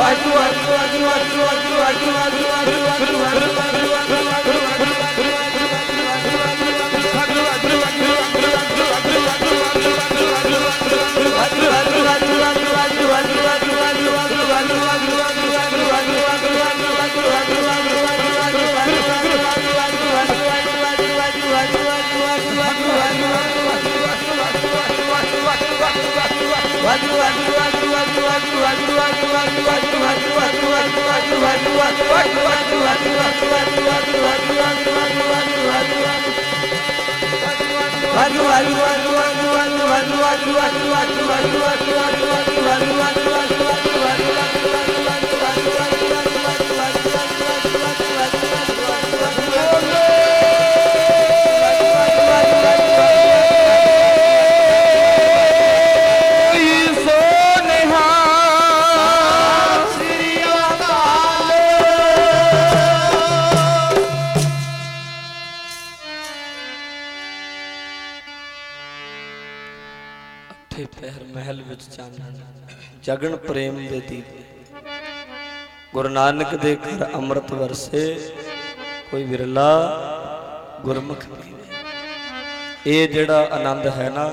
महल विच चानण जगन प्रेम दे दीपे गुरु नानक दे घर अमृत वरसे कोई विरला गुरमुख पीवे। ये जिहड़ा आनंद है ना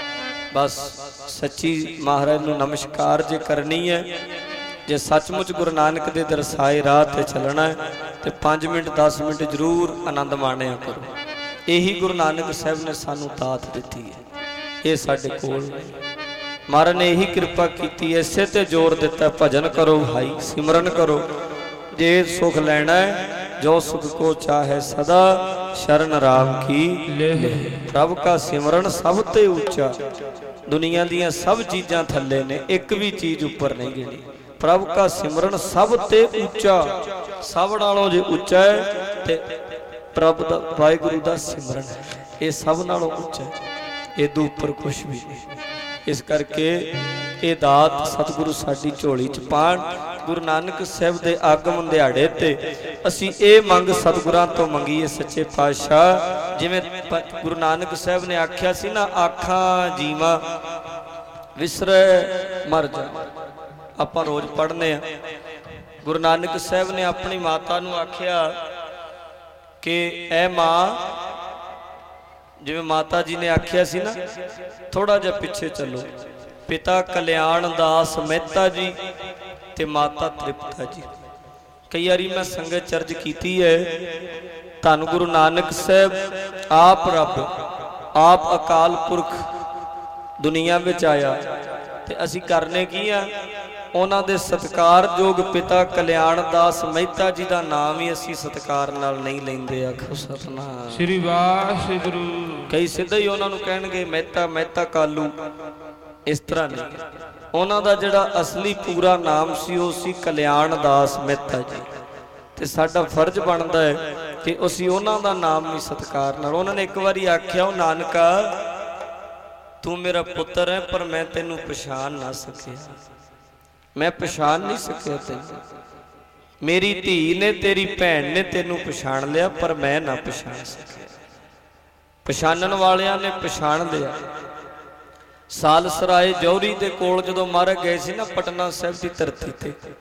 बस सच्ची महाराज नूं नमस्कार जे करनी है। जे सचमुच गुरु नानक दे दरसाए राह ते चलना है तो 5 मिनट 10 मिनट जरूर आनंद माणिया करो। यही गुरु नानक साहब ने सानू दात दिती है। ये साडे कोल महाराज ने यही कृपा की, इसे ते जोर दिता भजन करो भाई सिमरन करो। जे सुख लेना है जो सुख को चाहे सदा शरण राम की ले। प्रभु का सिमरन सब ते ऊंचा, दुनिया दियां सब चीज़ां थल्ले ने, एक भी चीज ऊपर नहीं गिनी। प्रभु का सिमरन सब ते ऊंचा, सब नालों जे ऊंचा है ते प्रभु दा वाहिगुरू दा सिमरन है, ये सब नालों ऊंचा है, ये दो ऊपर कुछ भी नहीं। इस करके ये दात सतगुरु साडी झोली च पाण। गुरु नानक साहब दे आगमन दिहाड़े ते असी ये मंग सतगुरां तो मंगीए सच्चे पातशाह। जिवें गुरु नानक साहब ने आख्या सी ना, आखां जीवा विसरे मर जा, आपां रोज पढ़ने आ। गुरु नानक साहब ने अपनी माता नूं आख्या कि ऐ मां, जिवें माता जी ने आख्या सी ना, थोड़ा जा पिछे चलो। पिता कल्याण दास मेहता जी ते माता तृप्ता जी। कई बारी मैं संगत चर्च की है, धन गुरु नानक साहब आप रब आप अकाल पुरख दुनिया में आया ते असी करने की आ, उन्हां दे सत्कारयोग पिता कल्याण दास मेहता जी का नाम ही असी सत्कार नाल नहीं लेंदे। आखो सतनाम श्री वाहिगुरू। कई सीधा ही उन्होंने कहणगे मेहता मेहता कालू, इस तरह नहीं। उन्हां दा जिहड़ा असली पूरा नाम सी वो सी कल्याण दास मेहता जी। ते साडा फर्ज बनता है कि असी उन्हां दा नाम भी सत्कार नाल। उन्होंने एक बारी आख्या, ओ नानका तू मेरा पुत्र है पर मैं तेनू पछाण ना सकिया, मैं पछाण नहीं सकिया तेनू। मेरी धी ने तेरी भैन ने तेनू पछाण लिया पर मैं ना पछाण सकिया। पछाणन वालियां ने पछाण लिया। साल सराय जौहरी दे कोल जदों महाराज गए सी ना पटना साहिब की धरती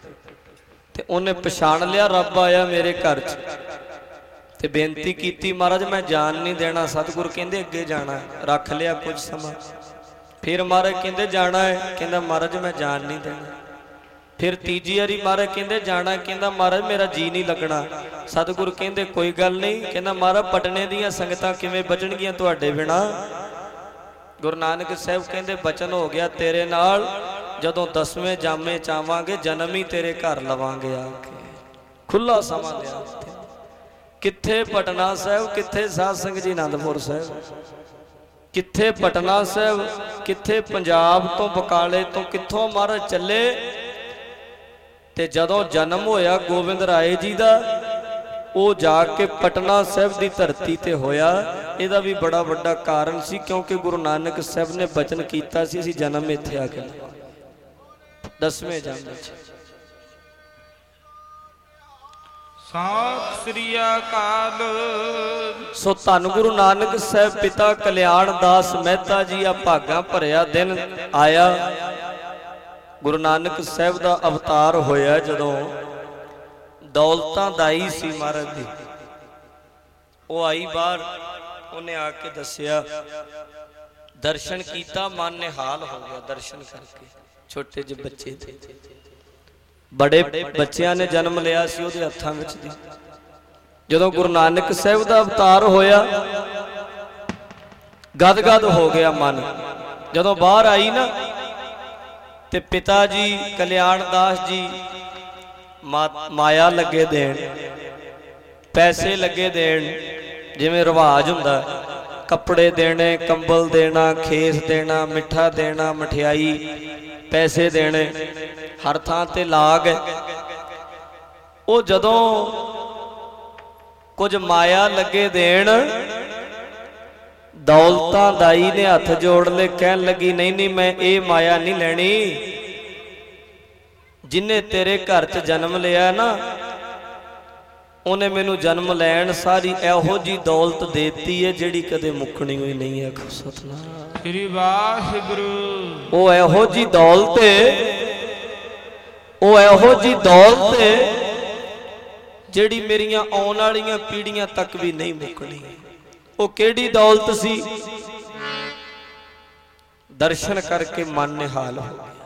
ते उन्हें पछाण लिया, रब आया मेरे घर च ते बेनती की, महाराज मैं जान नहीं देना। सतगुरु कहंदे अगे जाना है, रख लिया कुछ समा। फिर महाराज कहंदे जाना है, कहंदा महाराज मैं जान नहीं देना। फिर तीजी बारी महाराज कहंदे जाना, कहंदा महाराज मेरा जी नहीं लगना। सतगुरु कहंदे कोई गल नहीं, कहंदा महाराज पटने दीयां संगतां किवें बचणगीयां तुहाडे बिना। गुरु नानक साहब कहंदे बचन हो गया तेरे नाल, जदों 10वें जामे चावांगे जन्म ही तेरे घर लवांगे आके। खुला समा दिया। कित्थे पटना साहब, कित्थे साध संगत जी आनंदपुर साहब, कित्थे पटना साहब, कित्थे पंजाब तो बकाले तो कित्थों महाराज चले। ते जदों जन्म होया गोविंद राय जी दा, वो जाके पटना साहब की धरती ते होया। इहदा भी बड़ा वड्डा कारण सी, क्योंकि गुरु नानक साहब ने बचन कीता सी असीं जन्म इत्थे आके 10वें जामे
सत श्री अकाल।
सो धन गुरु नानक साहब पिता कल्याण दास मेहता जी आ भागा भरिया दिन आया। गुरु नानक साहब का अवतार होया जदों दौलतां दाई सी महाराज दी, वो आई बाहर, उन्हें आके दसिया, दर्शन कीता, मन निहाल हो गया दर्शन करके। छोटे जे बच्चे थे, बड़े बच्चियां ने जन्म लिया सी उहदे हत्थां विच दी। जदों गुरु नानक साहब का अवतार होया गदगद हो गया मन। जदों बाहर आई ना ते पिता जी कल्याण दास जी माया लगे देन, पैसे लगे देन, जिवें रिवाज हुंदा, कपड़े देने, कंबल देना, खेस देना, मिठा देना, मठियाई, पैसे देने, हर थां ते लाग। वो जदों कुछ माया लगे देन, दौलतां दाई ने हथ जोड़ ले, कहन लगी नहीं नहीं मैं ये माया नहीं लैनी, जिन्हें तेरे घर च जन्म लिया ना उन्हें मैनू जन्म लैन सारी एहो जी दौलत देती है जिहड़ी कदे मुकनी हुई नहीं है। सतनाम श्री वाहिगुरू। वो एहो जी दौलत है, वो एहो जी दौलत है जिहड़ी मेरियां आउण वालियां पीढ़ियां तक भी नहीं मुकनी। वो केड़ी दौलत सी? दर्शन करके मन निहाल हो गया।